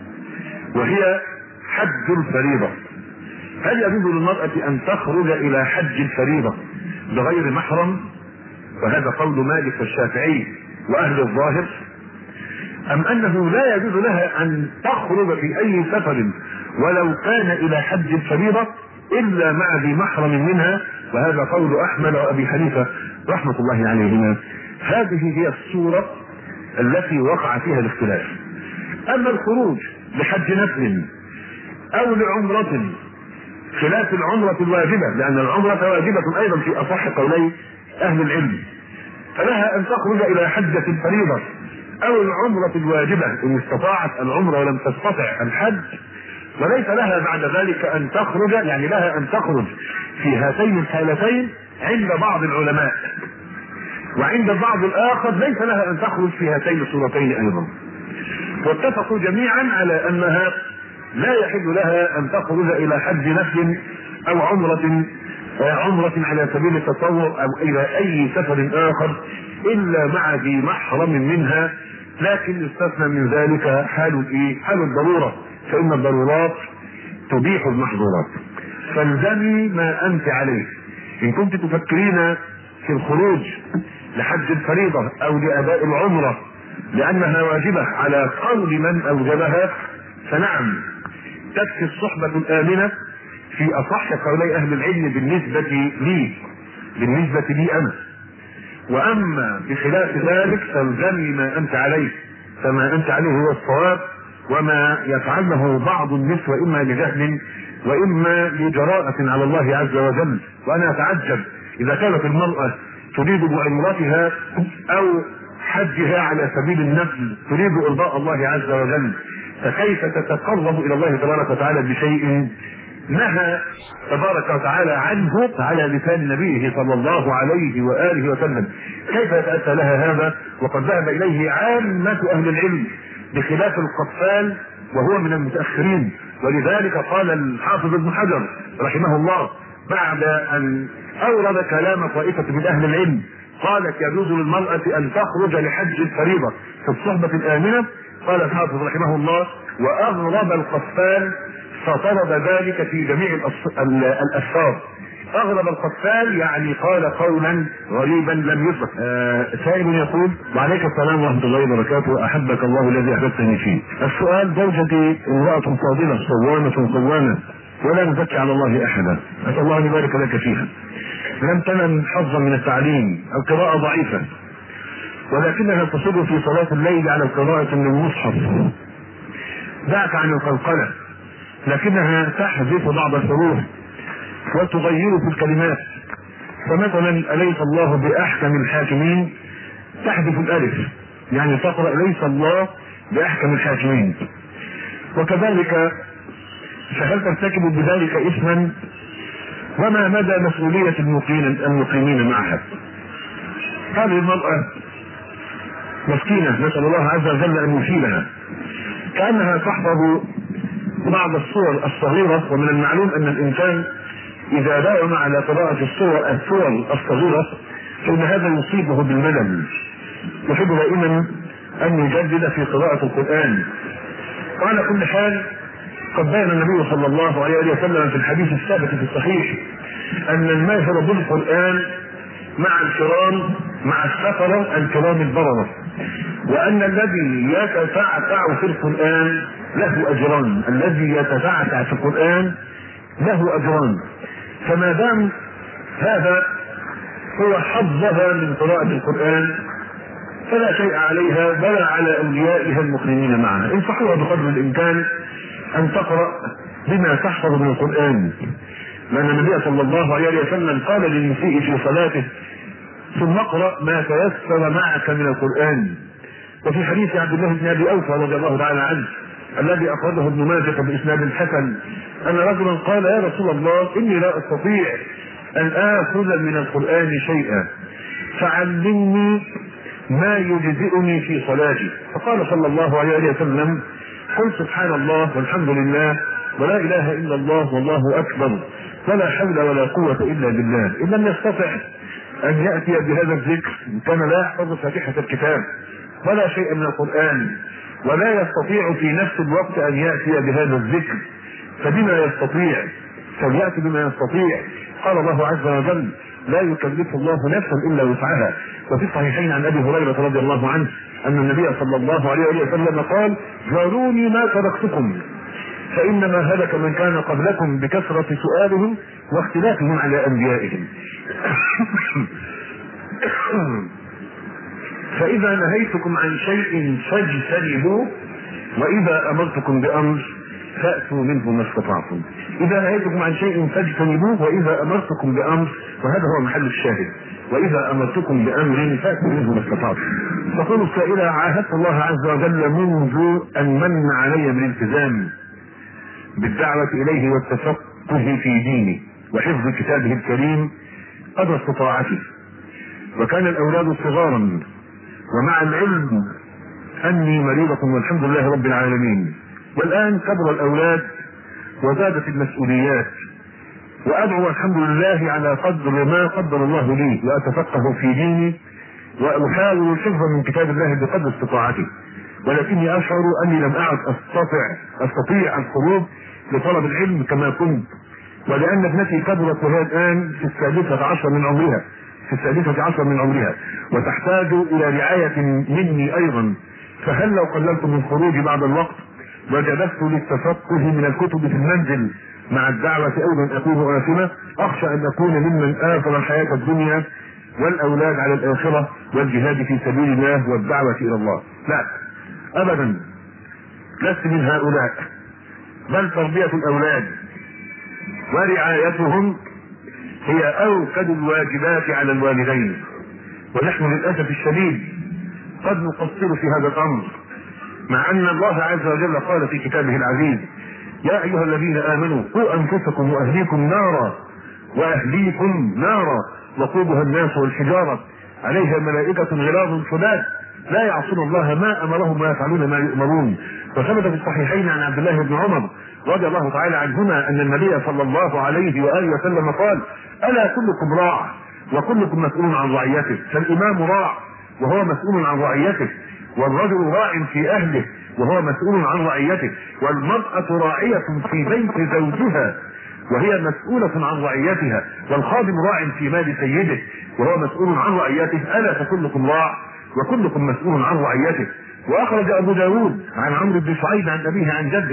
وهي حج الفريضة. هل يجوز للمرأة أن تخرج إلى حج الفريضة بغير محرم؟ وهذا قول مالك والشافعي وأهل الظاهر، أم أنه لا يجوز لها أن تخرج في أي سفر ولو كان إلى حج الفريضة إلا مع ذي محرم منها؟ وهذا قول أحمد وأبي حنيفة رحمة الله عليهما. هذه هي الصورة التي وقع فيها الاختلاف. أما الخروج لحج نفل أو لعمرة خلاف العمرة الواجبة، لأن العمرة واجبة أيضا في أصح قولي أهل العلم، فلها أن تخرج إلى حجة الفريضة أو العمرة الواجبة إن استطاعت العمرة ولم تستطع الحج، وليس لها بعد ذلك أن تخرج، يعني لها أن تخرج في هاتين الحالتين عند بعض العلماء، وعند البعض الآخر ليس لها أن تخرج في هاتين الصورتين أيضا. واتفقوا جميعا على أنها لا يحل لها أن تخرج إلى حج نفل أو عمرة عمرة على سبيل التطوع أو إلى أي سفر آخر إلا مع ذي محرم منها، لكن يستثنى من ذلك حال الإيه؟ حال الضرورة، فإن الضرورات تبيح المحظورات. فالزمي ما أنت عليه. إن كنت تفكرين في الخروج لحج الفريضة أو لأداء العمرة لأنها واجبة على قول من أوجبها، فنعم تكفي الصحبة الآمنة في أصح قولي أهل العلم بالنسبة لي بالنسبة لي أنا. وأما بخلاف ذلك فالزمي ما أنت عليه، فما أنت عليه هو الصواب، وما يفعله بعض النسوة إما لجهل وإما لجراءة على الله عز وجل. وأنا أتعجب إذا كانت المرأة تريد بعمرتها أو حجها على سبيل النفل تريد إرضاء الله عز وجل، فكيف تتقرب إلى الله تبارك وتعالى بشيء نهى تبارك وتعالى عنه على لسان نبيه صلى الله عليه وآله وسلم؟ كيف يتأتى لها هذا وقد ذهب إليه عامة أهل العلم، بخلاف القفال وهو من المتأخرين؟ ولذلك قال الحافظ ابن حجر رحمه الله بعد أن أورد كلام طائفة من أهل العلم، قالت يجوز للمرأة أن تخرج لحج الفريضة في الصحبة الآمنة، قال الحافظ رحمه الله: وأغرب القفال فطرد ذلك في جميع الأسفار. أغرب القفال يعني قال قولا غريبا لم يسبق. آه سائل يقول: وعليك السلام ورحمة الله وبركاته، أحبك الله الذي أحببتني فيه. السؤال: زوجتي امرأة فاضلة صوامة قوامة ولا نزكي على الله أحدا، أسأل الله أن يبارك لك فيها، لم تنل حظا من التعليم، القراءة ضعيفة، ولكنها تصر في صلاة الليل على القراءة من المصحف. دعك عن القلقلة، لكنها تحذف بعض الحروف وتغير في الكلمات. فمثلا أليس الله بأحكم الحاكمين، تحذف الألف، يعني تقرأ ليس الله بأحكم الحاكمين. وكذلك فهل ترتكب بذلك إثما؟ وما مدى مسؤولية المقيمين معها؟ هذه المرأة مسكينة، نسأل الله عز وجل أن يشيلها، كأنها تحفظ بعض الصور الصغيرة، ومن المعلوم أن الإنسان إذا داوم على قراءة الصور الصور الصغيرة فإن هذا يصيبه بالملل، يحب دائما أن يجدد في قراءة القرآن. وعلى كل حال قد بين النبي صلى الله عليه وسلم في الحديث الثابت في الصحيح أن الماهر بالقرآن مع الكرام مع السفرة الكرام البررة، وأن الذي يتتعتع في القرآن له أجران، الذي يتتعتع في القرآن له أجران. فما دام هذا هو حظها من قراءة القرآن فلا شيء عليها بل على أوليائها المقيمين معها. انصحوها بقدر الإمكان أن تقرأ بما تحفظ من القرآن، لأن النبي صلى الله عليه وسلم قال للمسيء في صلاته ثم اقرأ ما تيسر معك من القرآن. وفي حديث عبد الله بن أبي أوفى رضي الله تعالى عنه الذي أخرجه ابن ماجه بإسناد الحسن أن رجلا قال يا رسول الله إني لا أستطيع أن آخذ من القرآن شيئا فعلمني ما يجزئني في صلاتي. فقال صلى الله عليه وسلم قل سبحان الله والحمد لله ولا إله إلا الله والله أكبر ولا حول ولا قوة إلا بالله. إن لم يستطع أن يأتي بهذا الذكر كان لا يحفظ فاتحة الكتاب ولا شيء من القرآن ولا يستطيع في نفس الوقت أن يأتي بهذا الذكر فبما يستطيع فليأتي بما يستطيع. قال الله عز وجل لا يكلف الله نفسا إلا وسعها. وفي الصحيحين عن أبي هريرة رضي الله عنه أن النبي صلى الله عليه وسلم قال ذروني ما تركتكم فإنما هلك من كان قبلكم بكثرة سؤالهم واختلافهم على أنبيائهم. فإذا نهيتكم عن شيء فاجتنبوه وإذا أمرتكم بأمر فأتوا منه ما استطعتم. إذا نهيتكم عن شيء فاجتنبوه وإذا أمرتكم بأمر، وهذا هو محل الشاهد، وإذا أمرتكم بأمر فأتوا منه ما استطعتم. تقول السائلة عاهدت الله عز وجل منذ أن من علي من التزام بالدعوة إليه والتفقه في ديني وحفظ كتابه الكريم قدر استطاعتي، وكان الأولاد صغارا ومع العلم أني مريضة والحمد لله رب العالمين، والآن كبر الأولاد وزادت المسؤوليات، وأدعو الحمد لله على قدر ما قدر الله لي وأتفقه في ديني وأحاول الحفظ من كتاب الله بقدر استطاعتي، ولكني أشعر أني لم أعد أستطيع أستطيع الخروج لطلب العلم كما كنت، ولأن ابنتي كبرت وهي الآن في السادسة عشر من عمرها في السادسة عشر من عمرها وتحتاج إلى رعاية مني أيضا. فهل لو قللت من خروجي بعض الوقت وجلست للتفقه من الكتب في المنزل مع الدعوة أيضا أكون آثمة؟ أخشى أن أكون ممن آثر الحياة الدنيا والأولاد على الآخرة والجهاد في سبيل الله والدعوة إلى الله. لا أبدا، لست من هؤلاء، بل تربية الأولاد ورعايتهم هي أوكد الواجبات على الوالدين، ونحن للأسف الشديد قد نقصر في هذا الأمر، مع أن الله عز وجل قال في كتابه العزيز يا أيها الذين آمنوا قوا أنفسكم وأهليكم نارا وأهليكم نارا وقودها الناس والحجارة عليها ملائكة غلاظ شداد لا يعصون الله ما أمرهم ويفعلون ما يؤمرون. وثبت في الصحيحين عن عبد الله بن عمر رضي الله تعالى عنهما أن النبي صلى الله عليه وآله وسلم قال ألا كلكم راع وكلكم مسؤول عن رعيته. فالإمام راع وهو مسؤول عن رعيته، والرجل راع في أهله وهو مسؤول عن رعيته، والمرأة راعية في بيت زوجها وهي مسؤولة عن رعيتها، والخادم راع في مال سيده وهو مسؤول عن رعيته. ألا فكلكم راع وكلكم مسؤول عن رعيته. وأخرج أبو داود عن عمرو بن شعيب عن أبيه عن جده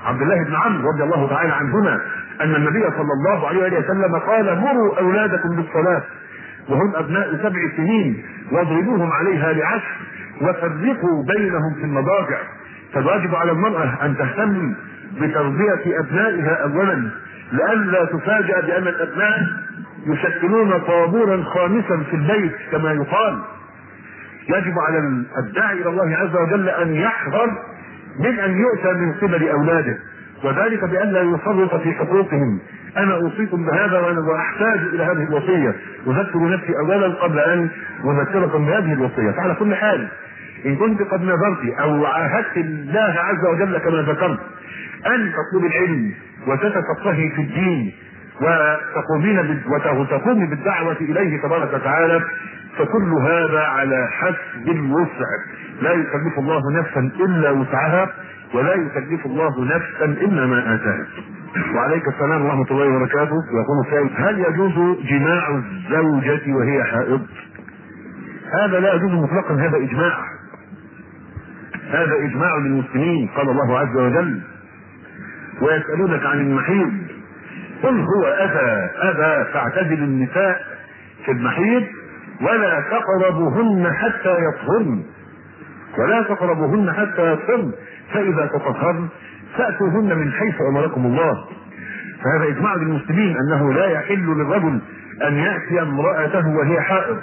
عبد الله بن عمرو رضي الله تعالى عنهما ان النبي صلى الله عليه وسلم قال مروا اولادكم بالصلاه وهم ابناء سبع سنين واضربوهم عليها لعشر وفرقوا بينهم في المضاجع. فالواجب على المراه ان تهتم بتربيه ابنائها اولا لئلا تفاجأ بان الابناء يشكلون طابورا خامسا في البيت كما يقال. يجب على الداعي الى الله عز وجل ان يحذر من ان يؤتى من قبل اولاده، وذلك بان لا يفرط في حقوقهم. انا اوصيكم بهذا واحتاج الى هذه الوصيه، اذكر نفسي اولا قبل ان اذكركم بهذه الوصيه. فعلى كل حال ان كنت قد نذرت او عاهدت الله عز وجل كما ذكرت ان تطلب العلم وتتفقهي في الدين وتقومين وتقومي بالدعوه اليه تبارك وتعالى، فكل هذا على حسب الوسع. لا يكلف الله نفسا الا وسعها ولا يكلف الله نفسا الا ما اتاها. وعليك السلام ورحمه الله وبركاته. يقول السائل: هل يجوز جماع الزوجه وهي حائض؟ هذا لا يجوز مطلقا، هذا اجماع، هذا اجماع للمسلمين. قال الله عز وجل: ويسالونك عن المحيض قل هو اذى اذى فاعتزلوا النساء في المحيض ولا تقربوهن حتى يطهرن ولا تقربوهن حتى يطهرن فاذا تطهرن فاتوهن من حيث امركم الله. فهذا اجماع للمسلمين انه لا يحل للرجل ان ياتي امراته وهي حائض.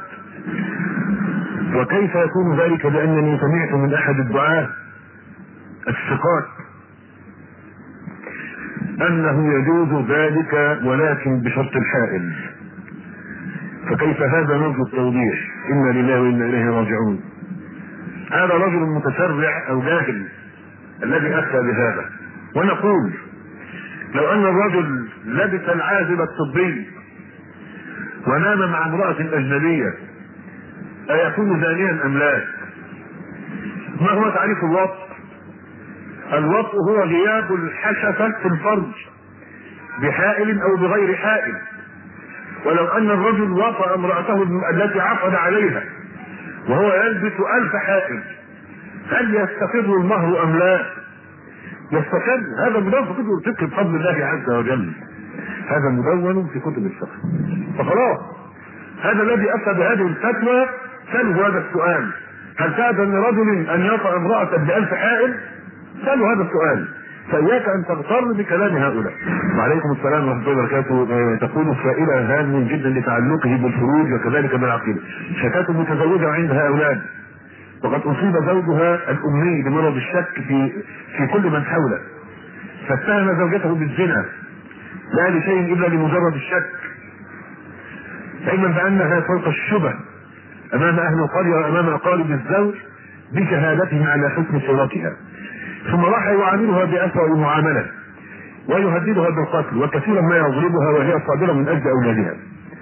وكيف يكون ذلك؟ لانني سمعت من احد الدعاة الثقات انه يجوز ذلك ولكن بشرط الحائل. فكيف هذا؟ نرجو التوضيح. انا لله وانا اليه راجعون. هذا رجل متسرع او جاهل الذي افتى بهذا. ونقول لو ان الرجل لبس العازل الطبي ونام مع امرأة اجنبية ايكون زانيا ام لا؟ ما هو تعريف الوطء؟ الوطء هو غياب الحشفة في الفرج بحائل او بغير حائل. ولو ان الرجل وطأ امرأته التي عقد عليها وهو يلبس الف حائل هل يستقر المهر ام لا؟ يستقر. هذا مدون في كتب الفقه بفضل الله عز وجل، هذا مدون في كتب الفقه. فخلاص هذا الذي افتى بهذه الفتوى سأله هذا السؤال: هل تأذن لرجل ان يطأ امرأة بألف حائل؟ سأله هذا السؤال. فإياك أن تغتر بكلام هؤلاء. وعليكم السلام ورحمة الله وبركاته. تقول السائلة هام جدا لتعلقه بالفروج وكذلك بالعقيدة. شكات متزوجة وعندها أولاد وقد أصيب زوجها الأمي بمرض الشك في في كل من حوله، فاتهم زوجته بالزنا لا لشيء إلا لمجرد الشك، علما بأنها فوق الشبه أمام أهل القرية وأمام أقارب الزوج بشهادتهم على حسن صورتها. ثم راح يعاملها بأسوأ المعاملة ويهددها بالقتل وكثيرا ما يضربها وهي صادرة من أجل أولادها.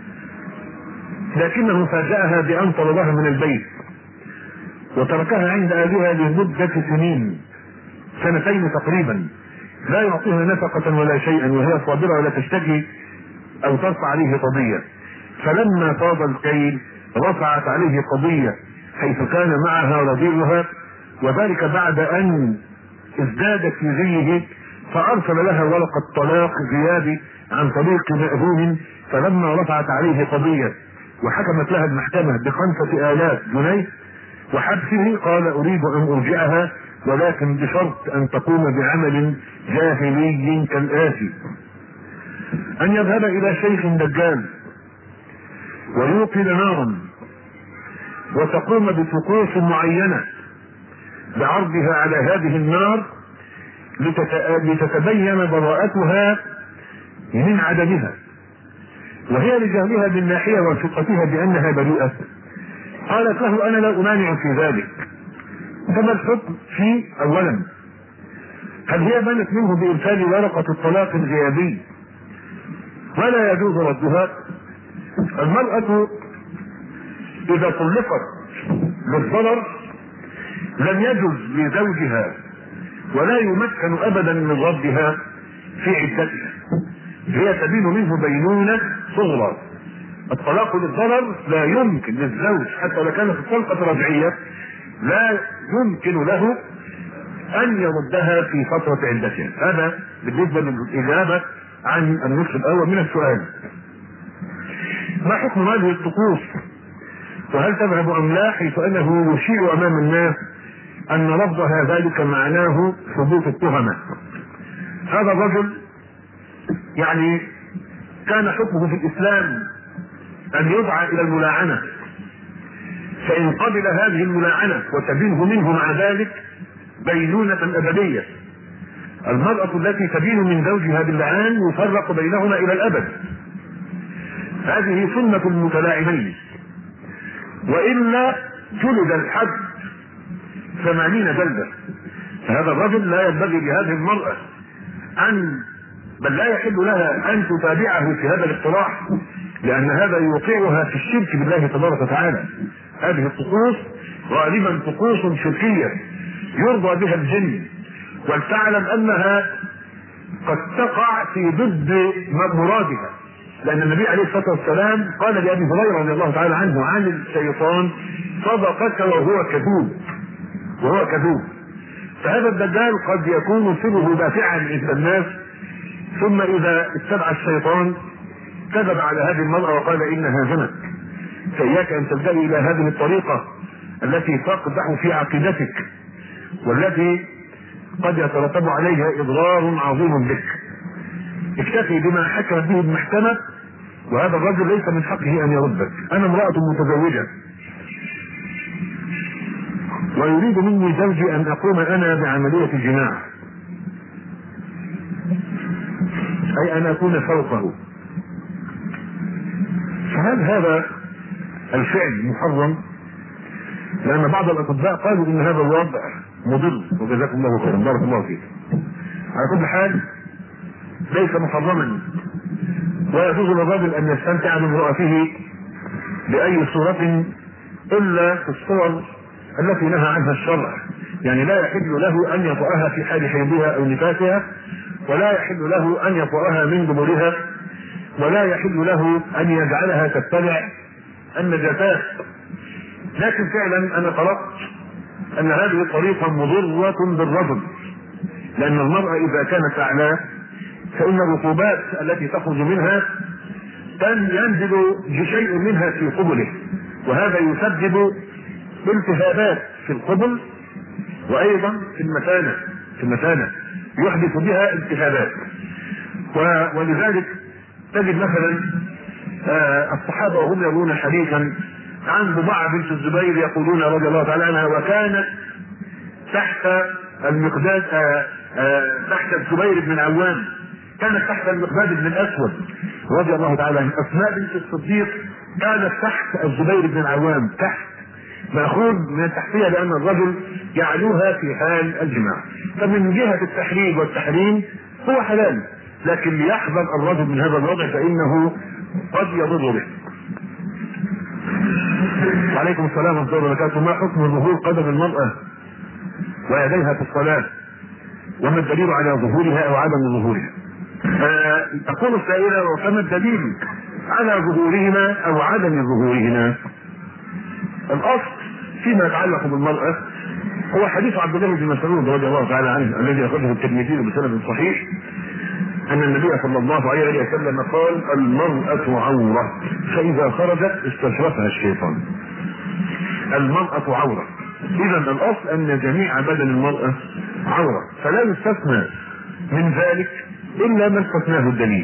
لكنه فاجأها بأن طردها من البيت وتركها عند أهلها لمدة سنين، سنتين تقريبا، لا يعطيها نفقة ولا شيئا وهي صابرة ولا تشتكي أو ترفع عليه قضية. فلما فاض الكيل رفعت عليه قضية حيث كان معها رضيعها، وذلك بعد أن ازدادت في زيه، فأرسل لها ورقة طلاق زيادة عن طريق مأذون. فلما رفعت عليه قضية وحكمت لها المحكمة بخمسة آلاف جنيه وحبسه قال: أريد أن أرجعها ولكن بشرط أن تقوم بعمل جاهلي كالآتي: أن يذهب إلى شيخ دجال ويوقد نارا وتقوم بطقوس معينة بعرضها على هذه النار لتتبين براءتها من عدمها، وهي لجهلها بالناحية وثقتها بأنها بريئة. قالت له: أنا لا أمانع في ذلك. فما الحكم في أولا؟ هل هي بنت منه بإرسال ورقة الطلاق الغيابي ولا يجوز ردها؟ المرأة إذا طلقت للضرر لم يجوز لزوجها ولا يمكن أبدا من ردها في عدتها، هي تبين منه بينونة صغرى. الطلاق للضرر لا يمكن للزوج حتى لو كانت الطلقة رجعية لا يمكن له ان يردها في فترة عدتها. هذا بالنسبة للاجابة عن النصف الاول من السؤال. ما حكم هذه الطقوس وهل تذهب ام لا؟ حيث انه يشيع امام الناس ان لفظها ذلك معناه ثبوت التهمة. هذا الرجل يعني كان حكمه في الاسلام ان يدعى الى الملاعنة، فان قبل هذه الملاعنة وتبينه منه مع ذلك بينونة ابدية. المرأة التي تبين من زوجها باللعان يفرق بينهما الى الابد. هذه سنة المتلاعنين، والا جلد الحد ثمانين جلدة. فهذا الرجل لا ينبغي لهذه المرأة ان بل لا يحل لها ان تتابعه في هذا الاقتراح، لان هذا يوقعها في الشرك بالله تبارك وتعالى. هذه الطقوس غالبا طقوس شركية يرضى بها الجن، ولتعلم انها قد تقع في ضد مرادها، لان النبي عليه الصلاة والسلام قال لأبي هريرة رضي الله تعالى عنه عن الشيطان: صدقك وهو كذوب، وهو كذوب. فهذا الدجال قد يكون سره دافعا عند الناس، ثم اذا اتبع الشيطان كذب على هذه المرأة وقال انها زنت. فإياك ان تلجأ الى هذه الطريقة التي تقدح في عقيدتك، والتي قد يترتب عليها اضرار عظيم بك. اكتفي بما حكمت به المحكمة، وهذا الرجل ليس من حقه ان يردك. انا امرأة متزوجة ويريد مني زوجي ان اقوم انا بعملية الجماع، اي ان اكون فوقه، فهل هذا الفعل محرم؟ لان بعض الاطباء قالوا ان هذا الوضع مضر، وجزاكم الله خيرا، بارك الله فيك. على كل حال ليس محرما، ويجوز للرجل ان يستمتع بامرأته باي صورة الا في الصور التي نهى عنها الشرع. يعني لا يحل له ان يطأها في حال حيضها او نفاسها، ولا يحل له ان يطأها من دبرها، ولا يحل له ان يجعلها تتبع النجاسات. لكن فعلا انا قرأت ان هذه الطريقة مضرة بالرجل، لان المرأة اذا كانت اعلاه فان الرطوبات التي تخرج منها ينزل شيء منها في قبله، وهذا يسبب التهابات في القبل وايضا في المثانة في المثانة يحدث بها التهابات. ولذلك تجد مثلا الصحابة وهم يروون حديثا عن ضباعة بنت الزبير يقولون رضي الله تعالى عنها: وكانت تحت المقداد تحت الزبير بن العوام، كانت تحت المقداد بن الاسود رضي الله تعالى عنه. اسماء بنت الصديق كانت تحت الزبير بن العوام، تحت مأخوذ من التحتية، لأن الرجل يعلوها في حال الجماع. فمن جهة التحليل والتحريم هو حلال، لكن ليحذر الرجل من هذا الوضع فإنه قد يضر به. وعليكم السلام ورحمة الله وبركاته. ما حكم ظهور قدم المرأة ويديها في الصلاة؟ وما الدليل على ظهورها أو عدم ظهورها؟ تقول السائلة: وكما الدليل على ظهورهما أو عدم ظهورهما؟ الأصل فيما يتعلق بالمرأة هو حديث عبد الله بن مسعود رضي الله تعالى عنه الذي أخرجه الترمذي بسند صحيح، أن النبي صلى الله عليه وسلم قال: المرأة عورة فإذا خرجت استشرفها الشيطان. المرأة عورة، إذا الأصل أن جميع بدن المرأة عورة، فلا يستثنى من ذلك إلا ما استثناه الدليل.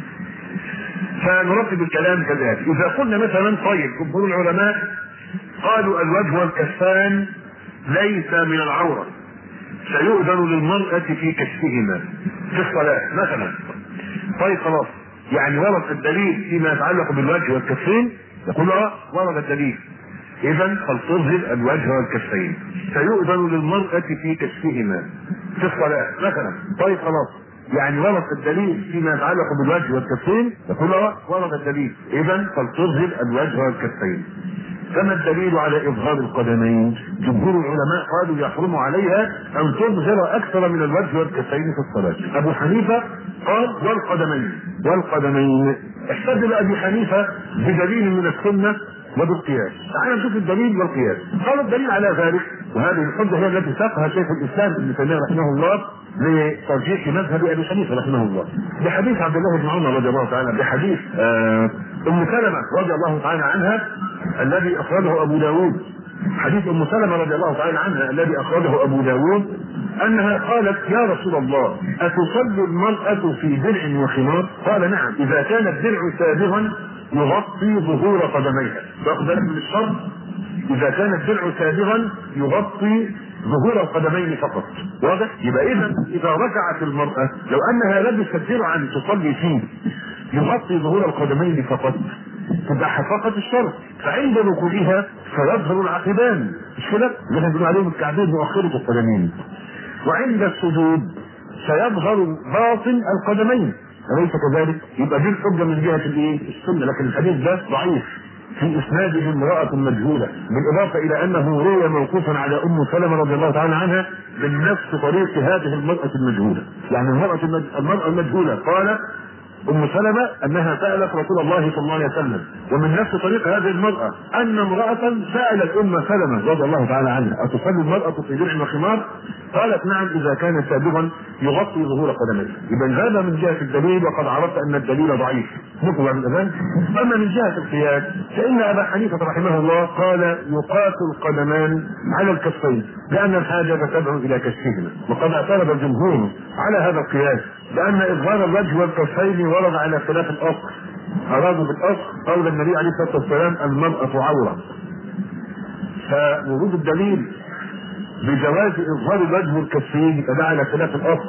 فنرتب الكلام كذلك. إذا قلنا مثلا طيب جمهور العلماء قالوا الوجه والكفان ليس من العورة، سيؤذن للمرأة في كشفهما في الصلاة مثلا. طيب خلاص، يعني ورد الدليل فيما يتعلق بالوجه والكفين، يقول اه ورد الدليل، اذا فلتظهر الوجه والكفين، سيؤذن للمرأة في كشفهما في الصلاة مثلا. طيب خلاص، يعني ورد الدليل فيما يتعلق بالوجه والكفين، يقول اه ورد الدليل، اذا فلتظهر الوجه والكفين. كما الدليل على اظهار القدمين، جمهور العلماء قالوا يحرم عليها ان تظهر اكثر من الوجه والكفين في الصلاة. ابو حنيفة قال والقدمين والقدمين استدل ابي حنيفة بدليل من السنة وبالقياس. تعالى نشوف الدليل والقياس. قال الدليل على ذلك وهذه الحجه هي التي ساقها شيخ الاسلام ابن تيميه رحمه الله لترجيح مذهب ابي حنيفه رحمه الله بحديث عبد الله بن عمر رضي الله تعالى، بحديث آه ام سلمه رضي الله تعالى عنها الذي اخرجه ابو داود، حديث ام سلمه رضي الله تعالى عنها الذي اخرجه ابو داود انها قالت يا رسول الله اتصلي المراه في درع وخمار؟ قال نعم اذا كان الدرع سابغا يغطي ظهور قدميها. تاخذ بالك من الشرط، اذا كان الدرع سابغا يغطي ظهور القدمين فقط. واضح؟ يبقى اذا اذا ركعت المراه لو انها لبست درعا تصلي فيه يغطي ظهور القدمين فقط تبقى حققت الشرط، فعند ركوعها سيظهر العقبان، مش كده؟ اللي احنا بنقول عليهم الكعبين مؤخره القدمين، وعند السجود سيظهر باطن القدمين، أليس كذلك؟ يبقى دي الحجه من جهه الايه؟ السنه، لكن الحديث ده ضعيف في اسناده امراه مجهوله، بالاضافه الى انه روي موقوفا على ام سلمه رضي الله تعالى عنها من نفس طريق هذه المراه المجهوله، يعني المراه المراه المجهوله قال ام سلمه انها سالت رسول الله صلى الله عليه وسلم، ومن نفس طريق هذه المراه ان امراه سالت ام سلمه رضي الله تعالى عنها اتصلي المراه في درع وخمار؟ قالت نعم اذا كان سابغا يغطي ظهور قدميه. يبقى هذا من جهه الدليل، وقد عرفت ان الدليل ضعيف نقوى من الاذان. اما من جهه القياس فان ابا حنيفه رحمه الله قال يقاس القدمان على الكفين لان الحاجه تدعو الى كشفهما، وقد اعترض الجمهور على هذا القياس لان اظهار الوجه والكفين ورد على خلاف الاصل. ارادوا بالاصل قول النبي عليه الصلاه والسلام المراه عوره، فورود الدليل بجواز اظهار الوجه والكفين فده على خلاف الاصل،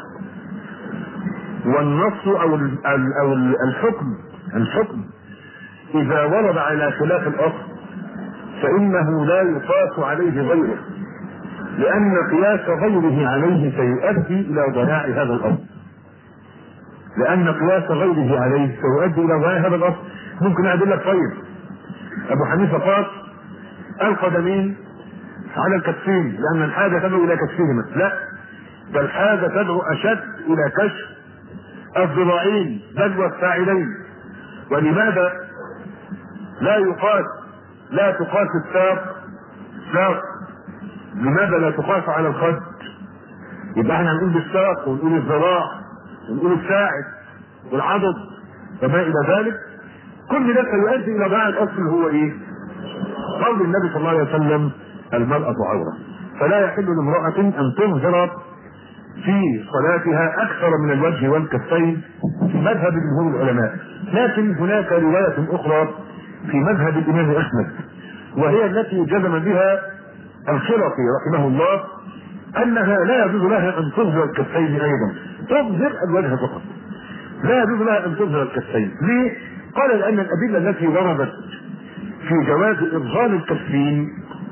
والنص او او الحكم الحكم اذا ورد على خلاف الاصل فانه لا يقاس عليه غيره، لان قياس غيره عليه سيؤدي الى ضياع هذا الاصل، لان قياس غيره عليه سيؤدي الى ضياع هذا الاصل. ممكن اقول لك طيب ابو حنيفه قال القدمين على الكفين لان الحاجه تدعو الى كشفهما، لا بل الحاجه تدعو اشد الى كشف الذراعين بل والساعدين. ولماذا لا يقاس لا تقاس الساق ساق؟ لماذا لا تقاس على الخد؟ يبقى احنا هنقول بالساق ونقول الذراع ونقول الساعد والعضد وما الى ذلك، كل ده سيؤدي الى ضياع الاصل اللي هو ايه؟ قول النبي صلى الله عليه وسلم المرأة عورة. فلا يحل لامرأة ان تظهر في صلاتها اكثر من الوجه والكفين في مذهب جمهور العلماء، لكن هناك رواية اخرى في مذهب الامام احمد وهي التي جزم بها الخرقي رحمه الله انها لا يجوز لها ان تظهر الكفين ايضا، تظهر الوجه فقط، لا يجوز لها ان تظهر الكفين. ليه؟ قال لان الادله التي وردت في جواز اظهار الكفين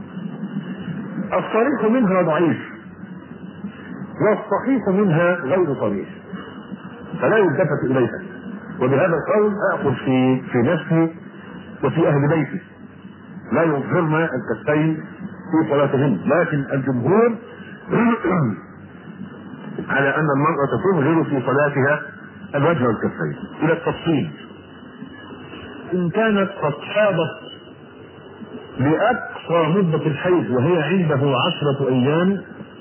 الصريح منها ضعيف والصحيح منها غير صريح فلا يلتفت اليها، وبهذا القول اخذ في في نفسي وفي اهل بيتي لا يظهرن الكفين في صلاتهن، لكن الجمهور على ان المرأة تظهر في صلاتها الوجه والكفين. الى التفصيل، ان كانت قد حاضت لاقصى مدة الحيض وهي عنده عشرة ايام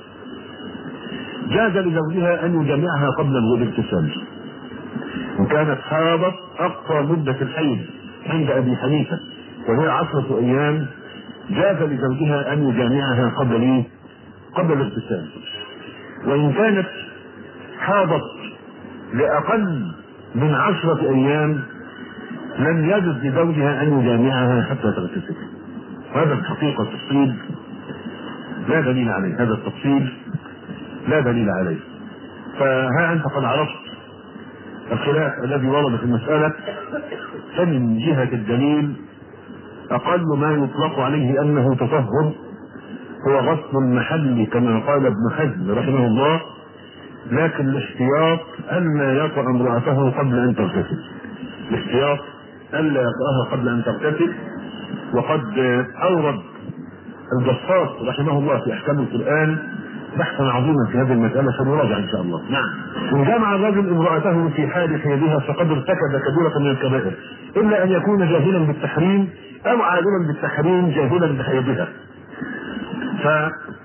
جاز لزوجها ان يجامعها قبل الاغتسال. ان كانت حاضت اقصى مدة الحيض عند ابي حنيفة وهي عشرة ايام جاز لزوجها ان يجامعها قبل ايه؟ قبل الاغتسال. وان كانت حاضت لاقل من عشرة ايام لم يجوز لزوجها ان يجامعها حتى تغتسل. وهذا الحقيقة تفصيل لا دليل عليه، هذا التفصيل لا دليل عليه. فها انت قد عرفت الخلاف الذي ورد في المسألة. فمن جهة الدليل اقل ما يطلق عليه انه تطهر هو غسل المحل كما قال ابن حزم رحمه الله، لكن الاحتياط الا يطأ امرأته قبل ان تغتسل، الاحتياط الا يطأها قبل ان تغتسل. وقد اورد الجصاص رحمه الله في احكام القرآن بحثا عظيما في هذه المسألة سنراجع ان شاء الله. نعم، ان جمع الرجل امرأته في حال حيضها فقد ارتكب كبيرة من الكبائر الا ان يكون جاهلا بالتحريم او عالما بالتحريم جاهلا بحيضها.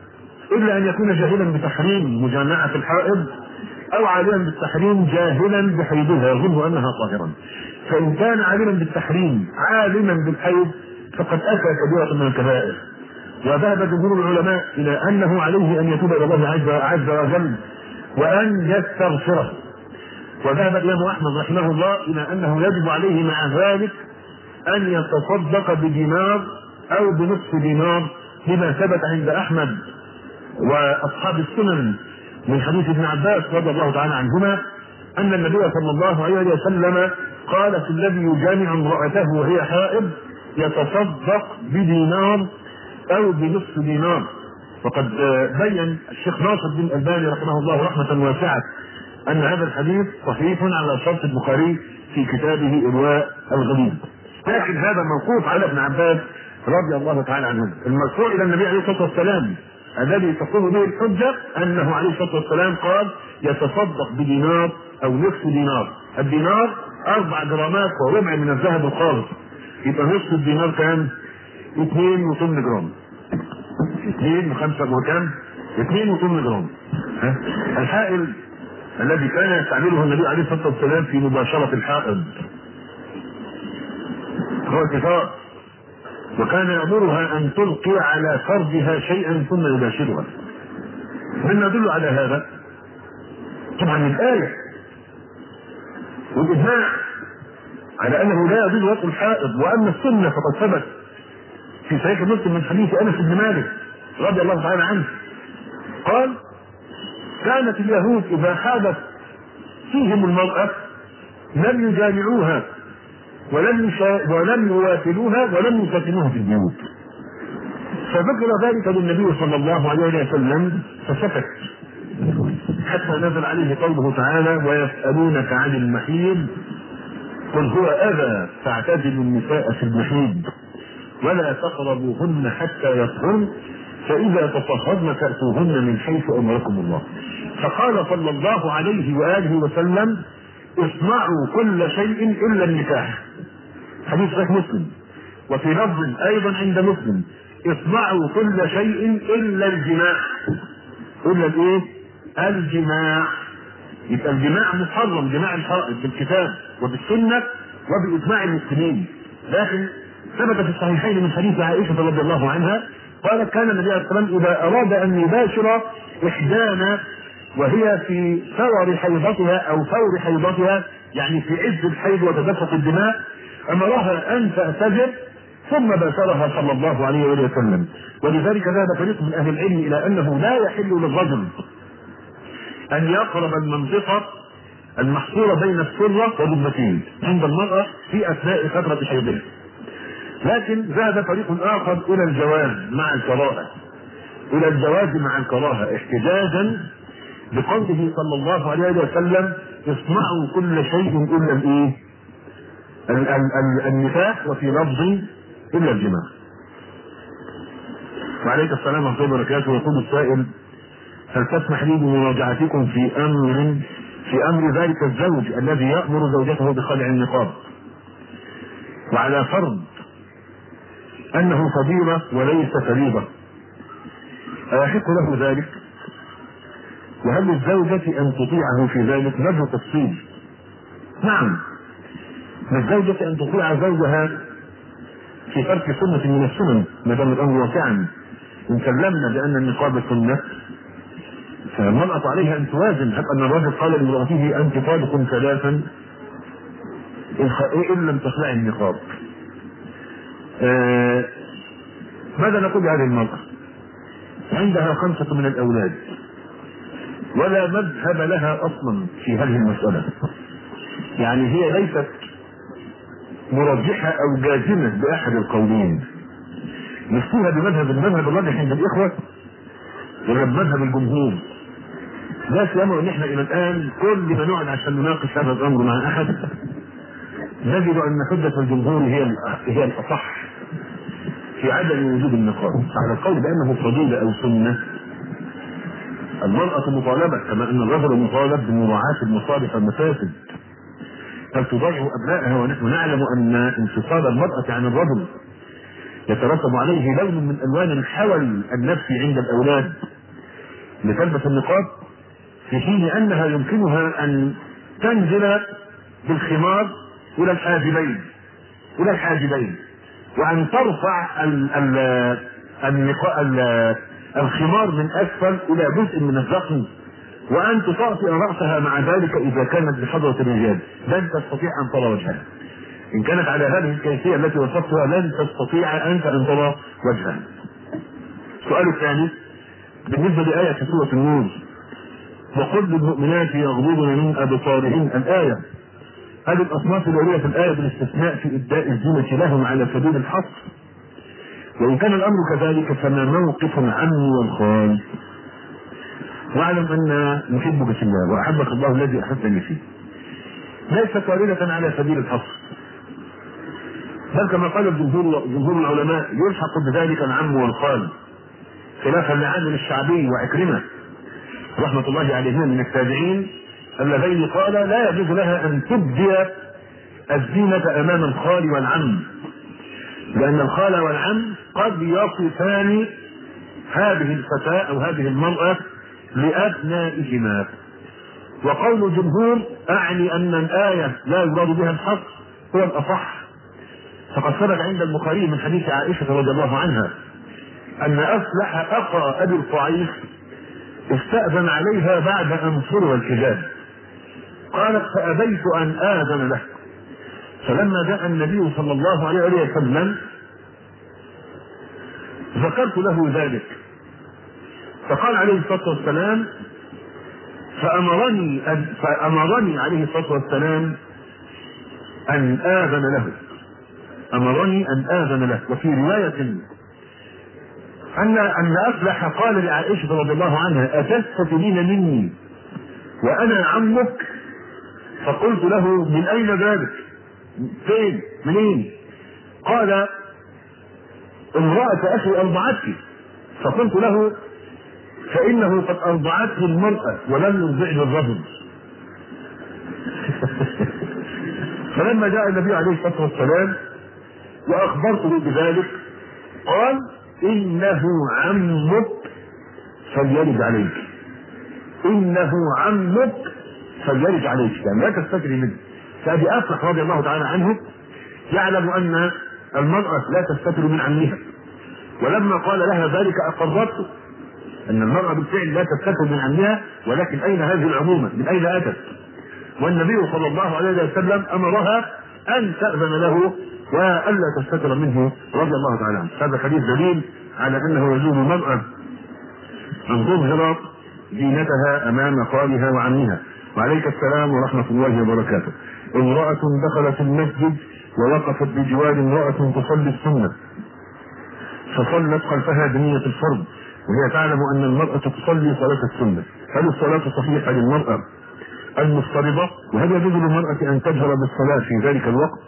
إلا أن يكون جاهلا بتحريم مجامعة الحائض أو عالما بالتحريم جاهلا بحيضها يظن أنها طاهرا. فإن كان عالما بالتحريم عالما بالحيض فقد أتى كبيرة من الكبائر. وذهب جمهور العلماء إلى أنه عليه أن يتوب إلى الله عز وجل وأن يستغفره. وذهب الإمام أحمد رحمه الله إلى أنه يجب عليه مع ذلك أن يتصدق بدينار أو بنصف دينار لما ثبت عند أحمد وأصحاب السنن من حديث ابن عباس رضي الله تعالى عنهما أن النبي صلى الله عليه وسلم قال في الذي يجامع امرأته وهي حائض يتصدق بدينار أو بنصف دينار. وقد بين الشيخ ناصر بن الألباني رحمه الله رحمة واسعة أن هذا الحديث صحيح على شرط البخاري في كتابه إرواء الغليل، لكن هذا موقوف على ابن عباس رضي الله تعالى عنه. المرفوع إلى النبي عليه الصلاة والسلام الذي تقوم به الحجة أنه عليه الصلاة والسلام قال يتصدق بدينار أو نصف دينار. الدينار أربع جرامات وربع من الذهب الخالص، يبقى نصف الدينار كام؟ اثنين وثمن جرام. اثنين وخمسة وكام؟ اثنين وثمن جرام. الحائل الذي كان يستعمله النبي عليه الصلاة والسلام في مباشرة الحائض هو الكفار، وكان يأمرها أن تلقي على فرجها شيئا ثم يباشرها. مما يدل على هذا طبعا الآية والإجماع على أنه لا يجوز وطء الحائض، وأن السنة فقد ثبت في صحيح مسلم من حديث أنس بن مالك رضي الله تعالى عنه قال كانت اليهود إذا حادث فيهم المرأة لم يجامعوها ولم ولم يوافلوها ولم يسكنوها في البيوت. فذكر ذلك للنبي صلى الله عليه وسلم فسكت حتى نزل عليه قوله تعالى ويسألونك عن المحيض قل هو أذى فاعتزلوا النساء في المحيض ولا تقربوهن حتى يطهرن فإذا تطهرن فأتوهن من حيث أمركم الله. فقال صلى الله عليه وآله وسلم اصنعوا كل شيء إلا النكاح. حديث صحيح مسلم. وفي لفظ أيضا عند مسلم اصنعوا كل شيء إلا الجماع. إلا الإيه؟ الجماع. يبقى الجماع محرم، جماع الحائض بالكتاب وبالسنة وبإجماع المسلمين. لكن ثبت في الصحيحين من حديث عائشة رضي الله عنها قالت كان النبي عليه الصلاة والسلام إذا أراد أن يباشر إحدانا وهي في ثور حيضتها أو فور حيضتها، يعني في عز الحيض وتدفق الدماء، أمرها أن تعتذر ثم باشرها صلى الله عليه وسلم. ولذلك ذهب فريق من أهل العلم إلى أنه لا يحل للرجل أن يقرب المنطقة المحصورة بين السرة والركبتين عند المرأة في أثناء فترة حيضها. لكن ذهب فريق آخر إلى الجواز مع الكراهة، إلى الجواز مع الكراهة احتجاجا بقوله صلى الله عليه وسلم اصنعوا كل شيء إلا الإيه؟ النكاح، وفي لفظ إلا الجماع. وعليك السلام ورحمة الله وبركاته. يقول السائل هل تسمح لي بمراجعتكم في أمر في أمر ذلك الزوج الذي يأمر زوجته بخلع النقاب وعلى فرض أنه فضيلة وليس فريضة، أيحق له ذلك؟ وهل للزوجة أن تطيعه في ذلك؟ نرجو تفصيل. نعم، للزوجة أن تطيع زوجها في ترك سنة من السنن ما دام الأمر واقعا. إن سلمنا بأن النقاب سنة فالمرأة عليها أن توازن، حتى أن الرجل قال لامرأته أنت طالق ثلاثا إن لم تخلعي النقاب. آه ماذا نقول لهذه المرأة؟ عندها خمسة من الأولاد ولا مذهب لها أصلا في هذه المسألة، يعني هي ليست مرجحة أو جازمة بأحد القولين. نفتيها بمذهب المذهب الراجح عند الإخوة ولا بمذهب الجمهور؟ لا سيما ان احنا الى الان كل ما نقعد عشان نناقش هذا الامر مع احد نجد ان حجة الجمهور هي هي الاصح في عدم وجود النقاب على القول بانه فضيلة او سنة. المرأة مطالبة كما ان الرجل مطالب بمراعاة المصالح والمفاسد، هل تضيع ابنائها ونحن نعلم ان انفصال المرأة عن الرجل يترتب عليه لون من الوان الحول النفسي عند الاولاد لتلبس النقاب في حين انها يمكنها ان تنزل بالخمار الى الحاجبين الى الحاجبين وان ترفع ال ال ال الخمار من اسفل الى جزء من الذقن وان تطأطئ رأسها مع ذلك اذا كانت بحضرة الرجال. لن تستطيع ان ترى وجهها ان كانت على هذه الكيفية التي وصفتها، لن تستطيع انت ان ترى وجهها. السؤال الثاني بالنسبة لآية في سورة النور وقل للمؤمنات يغضضن من أبصارهن الآية، هذه الأصناف الأولية في الآية بالاستثناء في إبداء الزينة لهم على سبيل الحصر، وإن كان الأمر كذلك فما موقف العم والخال. واعلم أن نحبك في الله وأحبك الله الذي أحبني فيه، ليست واردة على سبيل الحصر، بل كما قال الجمهور جمهور العلماء يلحق بذلك العم والخال، خلافا لعامل الشعبي وعكرمة رحمة الله عليهما من التابعين اللذين قال لا يجوز لها ان تبدي الزينة امام الخال والعم، لان الخال والعم قد يصفان هذه الفتاة او هذه المرأة لابنائهما. وقول الجمهور اعني ان الاية لا يراد بها الحصر هو الاصح، فقد ثبت عند البخاري من حديث عائشة رضي الله عنها ان افلح اخا ابي الطعيف استأذن عليها بعد ان فرغ الحجاب، قالت فابيت ان آذن له، فلما جاء النبي صلى الله عليه وسلم ذكرت له ذلك، فقال عليه الصلاة والسلام فأمرني, أن فأمرني عليه الصلاة والسلام أن آذن له أمرني أن آذن له. وفي رواية أن أن أفلح قال لعائشة رضي الله عنها أتستفيدين مني وأنا عمك؟ فقلت له من أين ذلك؟ فين؟ منين؟ قال امرأة أخي أرضعتك. فقلت له فإنه قد أرضعته المرأة ولم يرضعه الرجل. فلما جاء النبي عليه الصلاة والسلام وأخبرته بذلك قال إنه عمك فليرد عليك، إنه عمك فليرد عليك، يعني لا تستجري منه. فأبي أفلح رضي الله تعالى عنه يعلم أن المرأة لا تستتر من عمها، ولما قال لها ذلك أقرته أن المرأة بالفعل لا تستتر من عمها، ولكن أين هذه العمومة؟ من أين أتت؟ والنبي صلى الله عليه وسلم أمرها أن تأذن له وألا تستتر منه رضي الله تعالى عنه. هذا حديث دليل على أنه يجوز المرأة أن تظهر زينتها أمام خالها وعمها. وعليك السلام ورحمة الله وبركاته. امرأة دخلت المسجد ووقفت بجوار امرأة تصلي السنة فصلت خلفها بنية الفرض وهي تعلم أن المرأة تصلي صلاة السنة، هل الصلاة صحيحة للمرأة المفترضة؟ وهل يجوز للمرأة أن تجهر بالصلاة في ذلك الوقت؟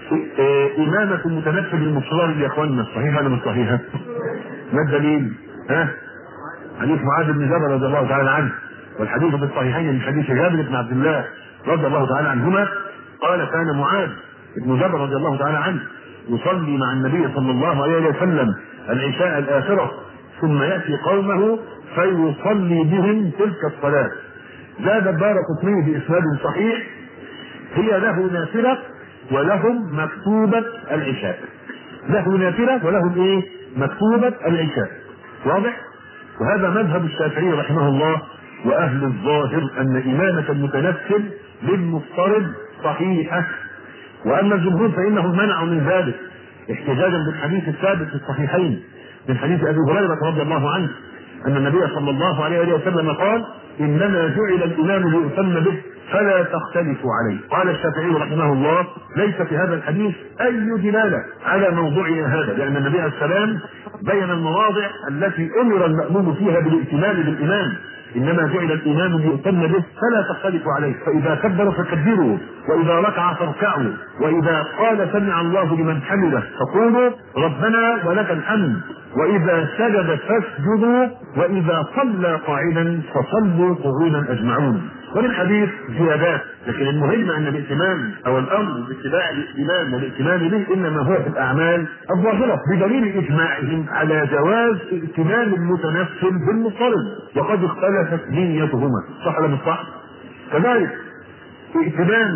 إمامة المتنفل المفترض يا إخواننا صحيحة ولا مش صحيحة؟ ما الدليل؟ ها؟ حديث معاذ بن جبل رضي الله تعالى عنه، والحديث في الصحيحين من حديث جابر بن عبد الله رضي الله تعالى عنهما قال كان معاذ بن جبل رضي الله تعالى عنه يصلي مع النبي صلى الله عليه وسلم العشاء الآخرة ثم يأتي قومه فيصلي بهم تلك الصلاة. زاد الدارقطني بإسناد صحيح هي له نافلة ولهم مكتوبة العشاء، له نافلة ولهم ايه؟ مكتوبة العشاء. واضح؟ وهذا مذهب الشافعي رحمه الله واهل الظاهر ان امامة المتنفل للمفترض صحيحة، واما الجمهور فانهم منعوا من ذلك احتجاجا بالحديث الثابت في الصحيحين من حديث ابي هريرة رضي الله عنه ان النبي صلى الله عليه وسلم قال انما جعل الامام ليؤتم به فلا تختلفوا عليه. قال الشافعي رحمه الله ليس في هذا الحديث اي دلالة على موضوعنا هذا، لان النبي عليه السلام بين المواضع التي امر المأموم فيها بالائتمام بالامام، انما جعل الامام ليؤتم به فلا تختلفوا عليه، فاذا كبروا فكبروا واذا ركع فاركعوا واذا قال سمع الله لمن حمده فقولوا ربنا ولك الحمد واذا سجد فاسجدوا واذا صلى قاعدا فصلوا قعودا اجمعون. وللحديث زيادات، لكن المهم ان الائتمان او الامر باتباع الائتمان والائتمان به انما هو في الاعمال الظاهره، بدليل اجماعهم على جواز ائتمان المتنفل بالمضطرب وقد اختلفت نيتهما، صح ولا مش صح؟ كذلك ائتمان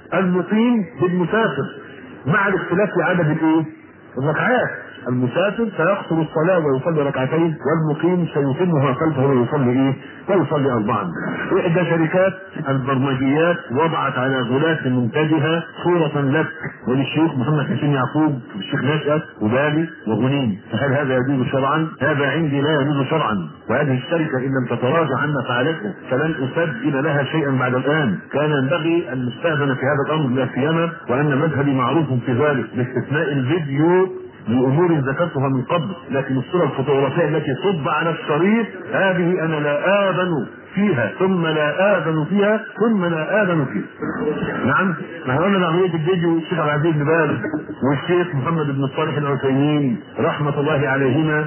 المقيم بالمسافر مع الاختلاف في عدد الايه؟ الركعات. المسافر سيقصر الصلاة ويصلي ركعتين، والمقيم سيتمها خلفه ويصلي ايه؟ ويصلي اربعا. احدى شركات البرمجيات وضعت على غلاف منتجها صورة لك وللشيخ محمد حسين يعقوب والشيخ نشأت وبالي وغنيم، فهل هذا يجوز شرعا؟ هذا عندي لا يجوز شرعا، وهذه الشركة ان لم تتراجع عما فعلته فلن اسجل لها شيئا بعد الان. كان ينبغي ان نستأذن في هذا الامر لا سيما وان مذهبي معروف في ذلك باستثناء الفيديو لامور ذكرتها من قبل، لكن الصورة الفوتوغرافية التي صب على الشريط هذه انا لا آذن فيها ثم لا آذن فيها ثم لا آذن فيها. نعم، ما هو انا عملية الفيديو الشيخ عبد العزيز بن باز والشيخ محمد بن صالح العثيمين رحمة الله عليهما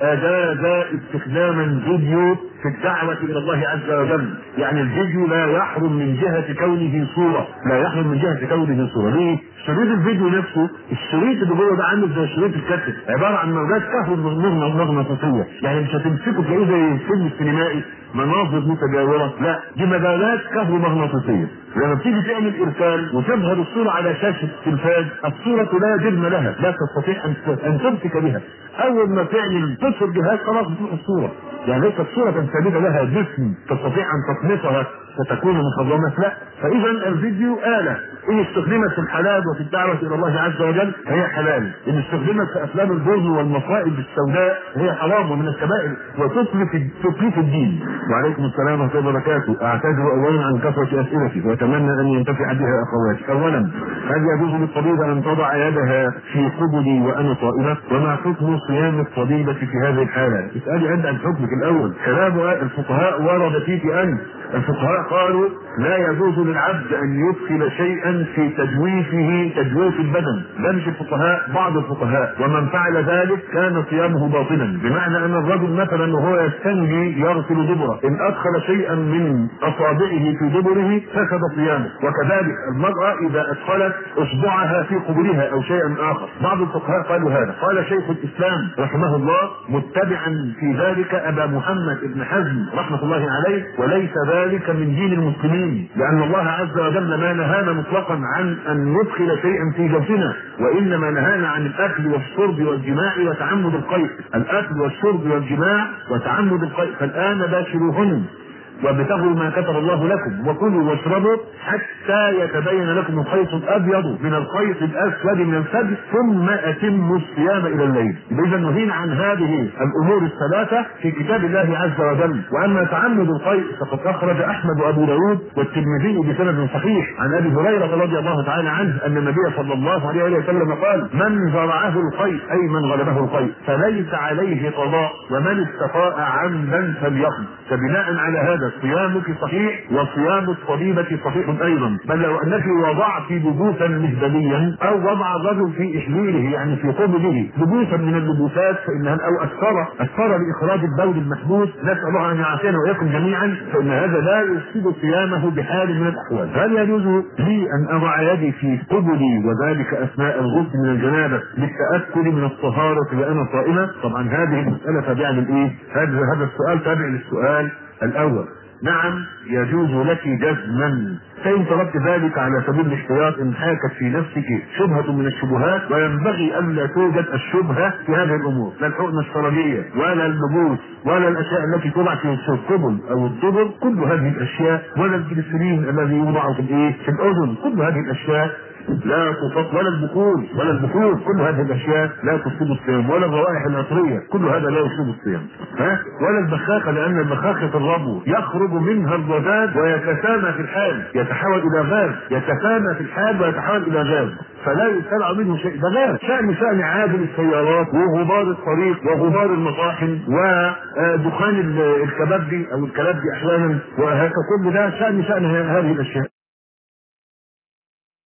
أجاز استخدام الفيديو في الدعوة إلى الله عز وجل. يعني الفيديو لا يحرم من جهة كونه صورة، لا يحرم من جهة كونه صورة. ليه؟ شريط الفيديو نفسه، الشريط اللي جوه ده عامل زي شريط الكاسيت، عبارة عن موجات كهو مغناطيسية، يعني مش هتمسكه تلاقيه زي الفيلم السينمائي مناظر متجاورة، لا دي مجالات كهو مغناطيسية. لما بتيجي تعمل ارسال وتظهر الصورة على شاشة التلفاز، الصورة لا جرم لها، لا تستطيع ان تمسك بها. اول ما تعمل تفصل الجهاز خلاص بتروح الصورة، يعني ليست صورة ثابتة لها جسم تستطيع ان تطمسها فتكون مخضرمة، لا. فاذا الفيديو آلة ان استخدمت في الحلال وفي الدعوة الى الله عز وجل فهي حلال، ان استخدمت في افلام البورن والمصائب السوداء هي حرام ومن الكبائر وتتلف تتلف الدين. وعليكم السلام ورحمة الله وبركاته. اعتذر اولا عن كثرة اسئلتي واتمنى ان ينتفع بها اخواتي. اولا، هل يجوز للطبيبة ان تضع يدها في قبلي وانا صائمة؟ وما حكم صيام الطبيبة في هذه الحالة؟ اسألي انت عن حكمك الاول. كلام الفقهاء ورد فيك انت. الفقهاء قالوا لا يجوز للعبد ان يدخل شيئا في تجويفه تجويف البدن، لا مش الفقهاء، بعض الفقهاء، ومن فعل ذلك كان صيامه باطلا. بمعنى ان الرجل مثلا وهو يستنجي يغسل دبره ان ادخل شيئا من اصابعه في دبره فسد صيامه، وكذلك المرأة اذا ادخلت اصبعها في قبلها او شيئا اخر. بعض الفقهاء قالوا هذا. قال شيخ الاسلام رحمه الله متبعا في ذلك ابا محمد بن حزم رحمه الله عليه، وليس ذلك من دين المسلمين، لان الله عز وجل ما نهانا مطلقا عن ان ندخل شيئا في جوفنا، وانما نهانا عن الاكل والشرب والجماع وتعمد القيء. الاكل والشرب والجماع وتعمد القيء. فالان باشروهن وابتغوا ما كتب الله لكم وكلوا واشربوا حتى يتبين لكم الخيط الابيض من الخيط الاسود من الفجر ثم اتموا الصيام الى الليل. اذا نهينا عن هذه الامور الثلاثه في كتاب الله عز وجل. واما تعمد القيء فقد اخرج احمد وابو داود والترمذي بسند صحيح عن ابي هريره رضي الله تعالى عنه ان النبي صلى الله عليه وسلم قال: من زرعه القيء اي من غلبه القيء فليس عليه قضاء ومن استطاع عمدا فليقض. فبناء على هذا صيامك صحيح وصيام الطبيبة صحيح ايضا، بل لو انك وضعت لبوسا مهبليا او وضع الرجل في احليله يعني في قبله لبوسا من اللبوسات فانها او اثر اثر لاخراج البول المحبوس، نسال الله ان يعافينا واياكم جميعا، فان هذا لا يفسد صيامه بحال من الاحوال. هل يجوز لي ان اضع يدي في قبلي وذلك اثناء الغسل من الجنابه للتاكد من الطهاره وانا صائمه؟ طبعا هذه المساله تابعه للايه؟ هذا هذا السؤال تابع للسؤال الاول. نعم يجوز لك جزما، فإن تركت ذلك على سبيل الاحتياط انحاكت في نفسك شبهة من الشبهات، وينبغي ألا توجد الشبهة في هذه الأمور، لا الحقنة الشرجية ولا اللبوس ولا الأشياء التي توضع في القبل أو الدبر، كل هذه الأشياء، ولا الجليسرين الذي يوضع في الإيه في الأذن، كل هذه الأشياء لا تفضل، ولا البخور ولا البخور كل هذه الاشياء لا تفسد الصيام، ولا الروائح العطريه كل هذا لا يفسد الصيام، ها ولا البخاخه، لان البخاخه الربو يخرج منها الرذاذ ويتسامى في الحال، يتحول الى غاز، يتسامى في الحال ويتحول الى غاز، فلا يستدعى منه شيء. ده غاز شأن شأن عادل السيارات وغبار الطريق وغبار المطاحن ودخان الكبابي او الكلابي احيانا، وهذا كل ده شأن شأن هذه الاشياء.